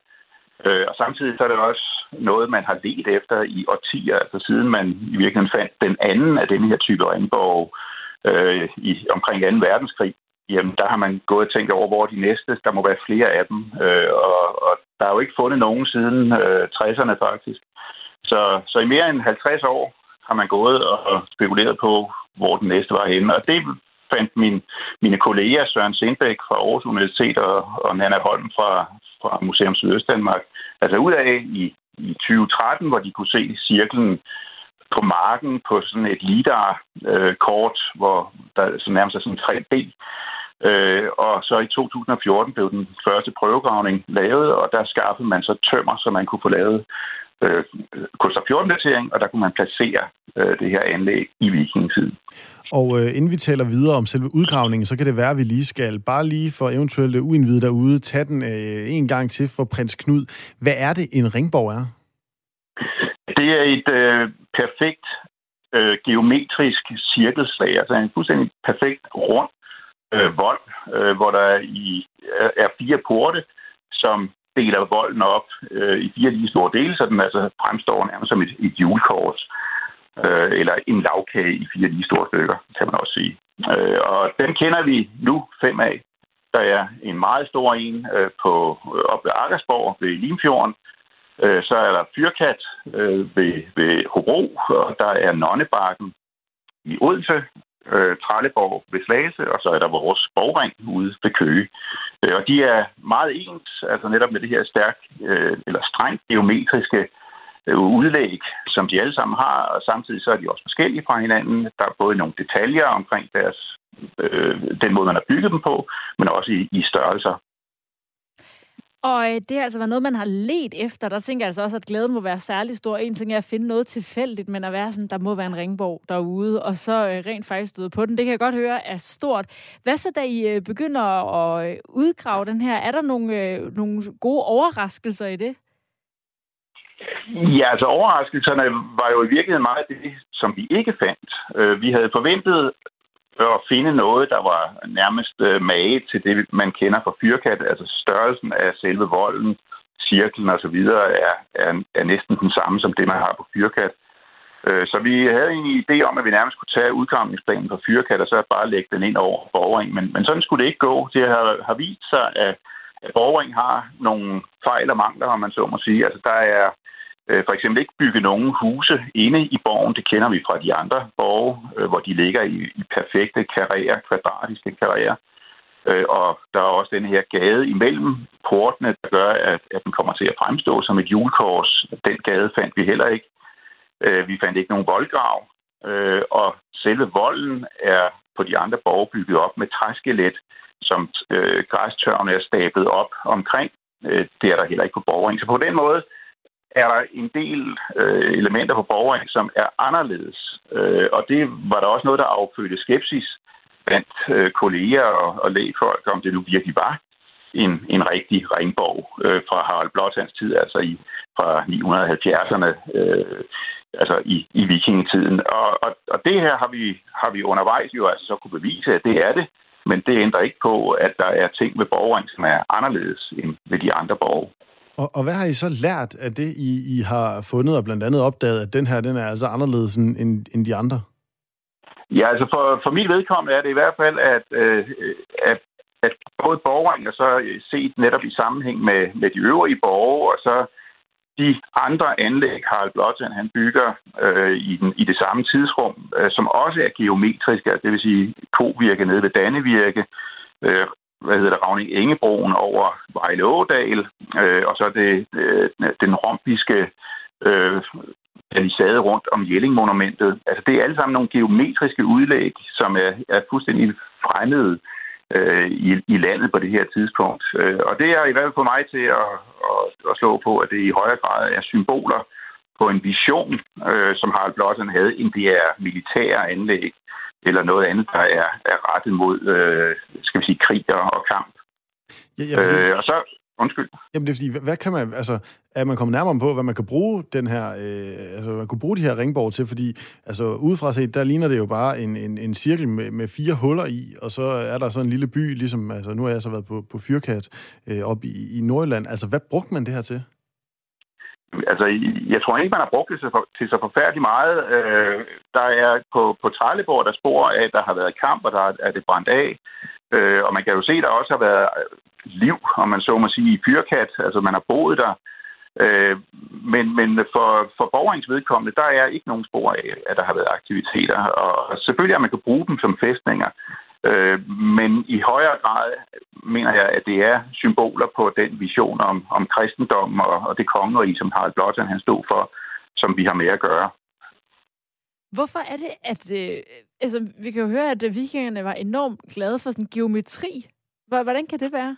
Og samtidig så er det også noget, man har ledt efter i årtier, altså siden man i virkeligheden fandt den anden af denne her type ringborg øh, i, omkring anden verdenskrig. Jamen, der har man gået og tænkt over, hvor de næste, der må være flere af dem. Øh, og, og der er jo ikke fundet nogen siden øh, tresserne faktisk. Så, så i mere end halvtreds år har man gået og spekuleret på, hvor den næste var henne. Og det fandt min, mine kolleger Søren Sindbæk fra Aarhus Universitet og, og Nanna Holm fra, fra Museum Sydøstdanmark altså ud af i, i tyve tretten, hvor de kunne se cirklen på marken på sådan et lidar-kort, øh, hvor der så nærmest er sådan tre D. Øh, og så i to tusind og fjorten blev den første prøvegravning lavet, og der skaffede man så tømmer, så man kunne få lavet øh, kulstof fjorten-datering, og der kunne man placere øh, det her anlæg i vikingetiden. Og øh, inden vi taler videre om selve udgravningen, så kan det være, at vi lige skal, bare lige for eventuelle uindvidede derude, tage den øh, en gang til for prins Knud. Hvad er det, en ringborg er? Det er et øh, perfekt øh, geometrisk cirkelslag, altså en fuldstændig perfekt rund øh, vold, øh, hvor der i, er fire porte, som deler volden op øh, i fire lige store dele, så den altså fremstår nærmest som et, et hjulkort, øh, eller en lavkage i fire lige store stykker, kan man også sige. Øh, og den kender vi nu fem af. Der er en meget stor en øh, på op ved Akersborg ved Limfjorden. Så er der Fyrkat øh, ved, ved Hobro, og der er Nonnebakken i Odense, øh, Trelleborg ved Slagelse, og så er der vores borgring ude ved Køge. Øh, og de er meget ens, altså netop med det her stærkt øh, eller strengt geometriske øh, udlæg, som de alle sammen har, og samtidig så er de også forskellige fra hinanden. Der er både nogle detaljer omkring deres, øh, den måde, man har bygget dem på, men også i, i størrelser. Og det har altså været noget, man har ledt efter. Der tænker jeg altså også, at glæden må være særlig stor. En ting er at finde noget tilfældigt, men at være sådan, der må være en ringborg derude, og så rent faktisk støde på den. Det kan jeg godt høre er stort. Hvad så, da I begynder at udgrave den her? Er der nogle, nogle gode overraskelser i det? Ja, altså overraskelserne var jo i virkeligheden meget det, som vi ikke fandt. Vi havde forventet at finde noget, der var nærmest øh, mage til det, man kender fra Fyrkat, altså størrelsen af selve volden, cirklen og så videre er, er, er næsten den samme som det, man har på Fyrkat. Så vi havde en idé om, at vi nærmest kunne tage udgravningsplanen for Fyrkat og så bare lægge den ind over Borgring. Men, men sådan skulle det ikke gå. Det har, har vist sig, at, at Borgring har nogle fejl og mangler, om man så må sige. Altså, der er øh, for eksempel ikke bygget nogen huse inde i borgen. Det kender vi fra de andre borge, øh, hvor de ligger i, i perfekte karréer, kvadratiske karréer. Øh, og der er også den her gade imellem portene, der gør, at, at den kommer til at fremstå som et hjulkors. Den gade fandt vi heller ikke. Vi fandt ikke nogen voldgrav, og selve volden er på de andre borge bygget op med træskelet, som græstørvene er stablet op omkring. Det er der heller ikke på Borgring. Så på den måde er der en del elementer på Borgring, som er anderledes. Og det var der også noget, der affødte skepsis blandt kolleger og lægfolk, om det nu virkelig var en, en rigtig ringborg fra Harald Blåtands tid, altså i, fra ni hundrede halvfjerdserne. Altså i, i vikingetiden. Og, og, og det her har vi, har vi undervejs jo altså så kunne bevise, at det er det. Men det ændrer ikke på, at der er ting ved Borgring, som er anderledes end ved de andre borge. Og, og hvad har I så lært af det, I, I har fundet og blandt andet opdaget, at den her den er altså anderledes end, end de andre? Ja, altså for, for mit vedkommende er det i hvert fald, at, øh, at, at både Borgring og så set netop i sammenhæng med, med de øvrige borge, og så de andre anlæg, Harald Blåtand, han bygger øh, i, den, i det samme tidsrum, øh, som også er geometriske, det vil sige Kovirke nede ved Dannevirke, øh, hvad hedder det, Ravning Engebroen over Vejle Ådal, øh, og så det, øh, den rompiske øh, palisade rundt om Jelling-monumentet. Altså det er alle sammen nogle geometriske udlæg, som er, er fuldstændig fremmede I, i landet på det her tidspunkt. Og det er i hvert fald for mig til at, at, at slå på, at det i højere grad er symboler på en vision, øh, som Harald Blåtand havde, end det er militære anlæg eller noget andet, der er, er rettet mod øh, skal vi sige, krig og kamp. Ja, ja, fordi... øh, og så Undskyld. Jamen det er fordi, hvad kan man, altså, er man kommet nærmere på, hvad man kan bruge den her, øh, altså man kunne bruge de her ringborg til, fordi, altså udefra set, der ligner det jo bare en, en, en cirkel med, med fire huller i, og så er der sådan en lille by, ligesom, altså nu har jeg så været på, på Fyrkat øh, op i, i Nordjylland. Altså, hvad brugte man det her til? Altså, jeg tror ikke, man har brugt det til, for, til så forfærdeligt meget. Øh, der er på, på Trelleborg, der spor af, at der har været kamp, og der er det brændt af. Øh, og man kan jo se, at der også har været liv, om man så må sige, i Fyrkat. Altså, man har boet der. Øh, men men for, for Borgrings vedkommende, der er ikke nogen spor af, at der har været aktiviteter. Og selvfølgelig, at man kan bruge dem som fæstninger. Øh, men i højere grad mener jeg, at det er symboler på den vision om, om kristendom og, og det kongerige, som Harald Blåtand han stod for, som vi har med at gøre. Hvorfor er det, at... Øh, altså, vi kan jo høre, at vikingerne var enormt glade for sådan geometri. Hvordan kan det være?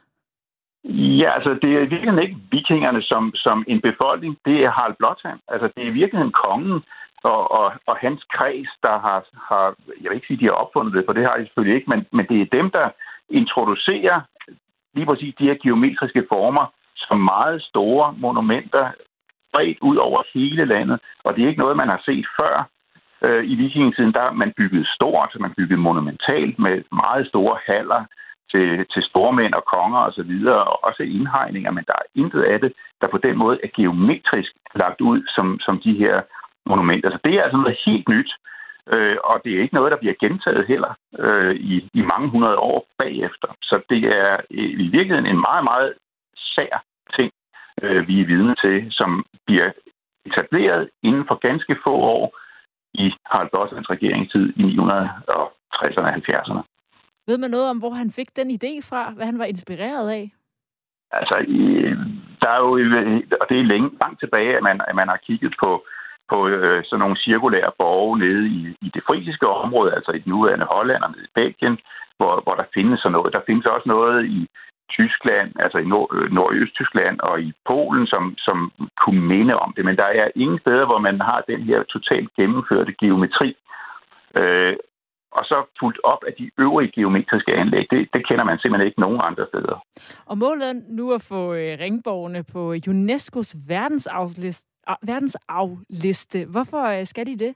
Ja, altså, det er i virkeligheden ikke vikingerne som, som en befolkning. Det er Harald Blåtand. Altså, det er i virkeligheden kongen og, og, og hans kreds, der har, har... Jeg vil ikke sige, de har opfundet det, for det har de selvfølgelig ikke, men, men det er dem, der introducerer lige præcis de her geometriske former som meget store monumenter bredt ud over hele landet. Og det er ikke noget, man har set før. I vikingetiden, der man byggede stort, man byggede monumentalt med meget store haller til, til stormænd og konger og så videre, og også indhegninger, men der er intet af det, der på den måde er geometrisk lagt ud som, som de her monumenter. Så det er altså noget helt nyt, øh, og det er ikke noget, der bliver gentaget heller øh, i, i mange hundrede år bagefter. Så det er i virkeligheden en meget, meget sær ting, øh, vi er vidne til, som bliver etableret inden for ganske få år i Harald Blåtands regeringstid i nitten tresserne og halvfjerdserne. Ved man noget om, hvor han fik den idé fra? Hvad han var inspireret af? Altså, der er jo, og det er længe, langt tilbage, at man, at man har kigget på, på øh, sådan nogle cirkulære borge nede i, i det frisiske område, altså i det nuværende Holland og nede i Belgien, hvor, hvor der findes sådan noget. Der findes også noget i Tyskland, altså i Nord- Nordøsttyskland og i Polen, som, som kunne minde om det. Men der er ingen steder, hvor man har den her totalt gennemførte geometri. Øh, og så fuldt op af de øvrige geometriske anlæg. Det, det kender man simpelthen ikke nogen andre steder. Og målet er nu at få øh, ringborgene på UNESCO's verdensarvsliste. verdensarvliste. Hvorfor øh, skal de det?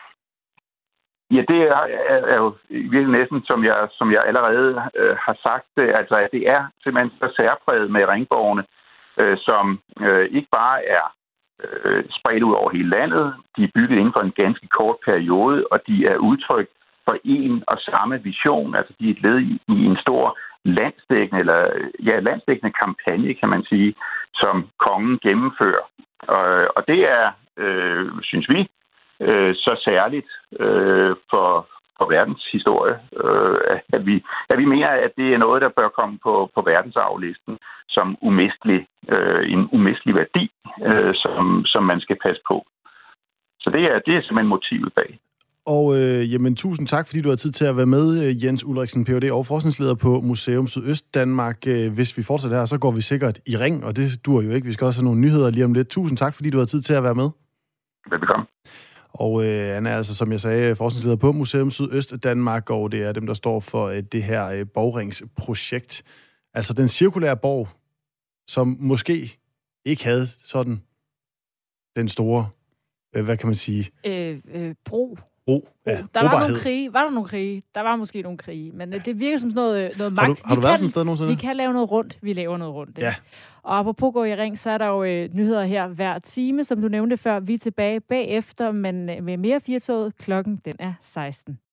Ja, det er, er, er jo virkelig næsten, som jeg, som jeg allerede øh, har sagt, altså at det er simpelthen så særpræget med ringborgene, øh, som øh, ikke bare er øh, spredt ud over hele landet. De er bygget inden for en ganske kort periode, og de er udtryk for en og samme vision. Altså de er et led i, i en stor landsdækkende, eller ja, landsdækkende kampagne, kan man sige, som kongen gennemfører. Og, og det er, øh, synes vi, øh, så særligt øh, for, for verdens historie, øh, at, vi, at vi mener, at det er noget, der bør komme på, på verdensarvlisten som umistelig, øh, en umistelig værdi, øh, som, som man skal passe på. Så det er, det er simpelthen motivet bag. Og øh, jamen, tusind tak, fordi du har tid til at være med, Jens Ulriksen, P H D og forskningsleder på Museum Sydøstdanmark. Hvis vi fortsætter her, så går vi sikkert i ring, og det dur jo ikke. Vi skal også have nogle nyheder lige om lidt. Tusind tak, fordi du har tid til at være med. Velbekomme. Og øh, han er altså, som jeg sagde, forskningsleder på Museum Sydøstdanmark, og det er dem, der står for øh, det her øh, borgringsprojekt. Altså den cirkulære borg, som måske ikke havde sådan den store, øh, hvad kan man sige? Øh, øh, bro. Bro. Ja, der var nogle krige. Var der nogle krige? Der var måske nogle krige, men det virker som sådan noget, noget magt. Har du, har du været sådan et sted nogensinde? Vi kan lave noget rundt. Vi laver noget rundt. Ja. Og apropos gå i ring, så er der jo øh, nyheder her hver time, som du nævnte før. Vi er tilbage bagefter, men øh, med mere firtoget. Klokken den er seksten.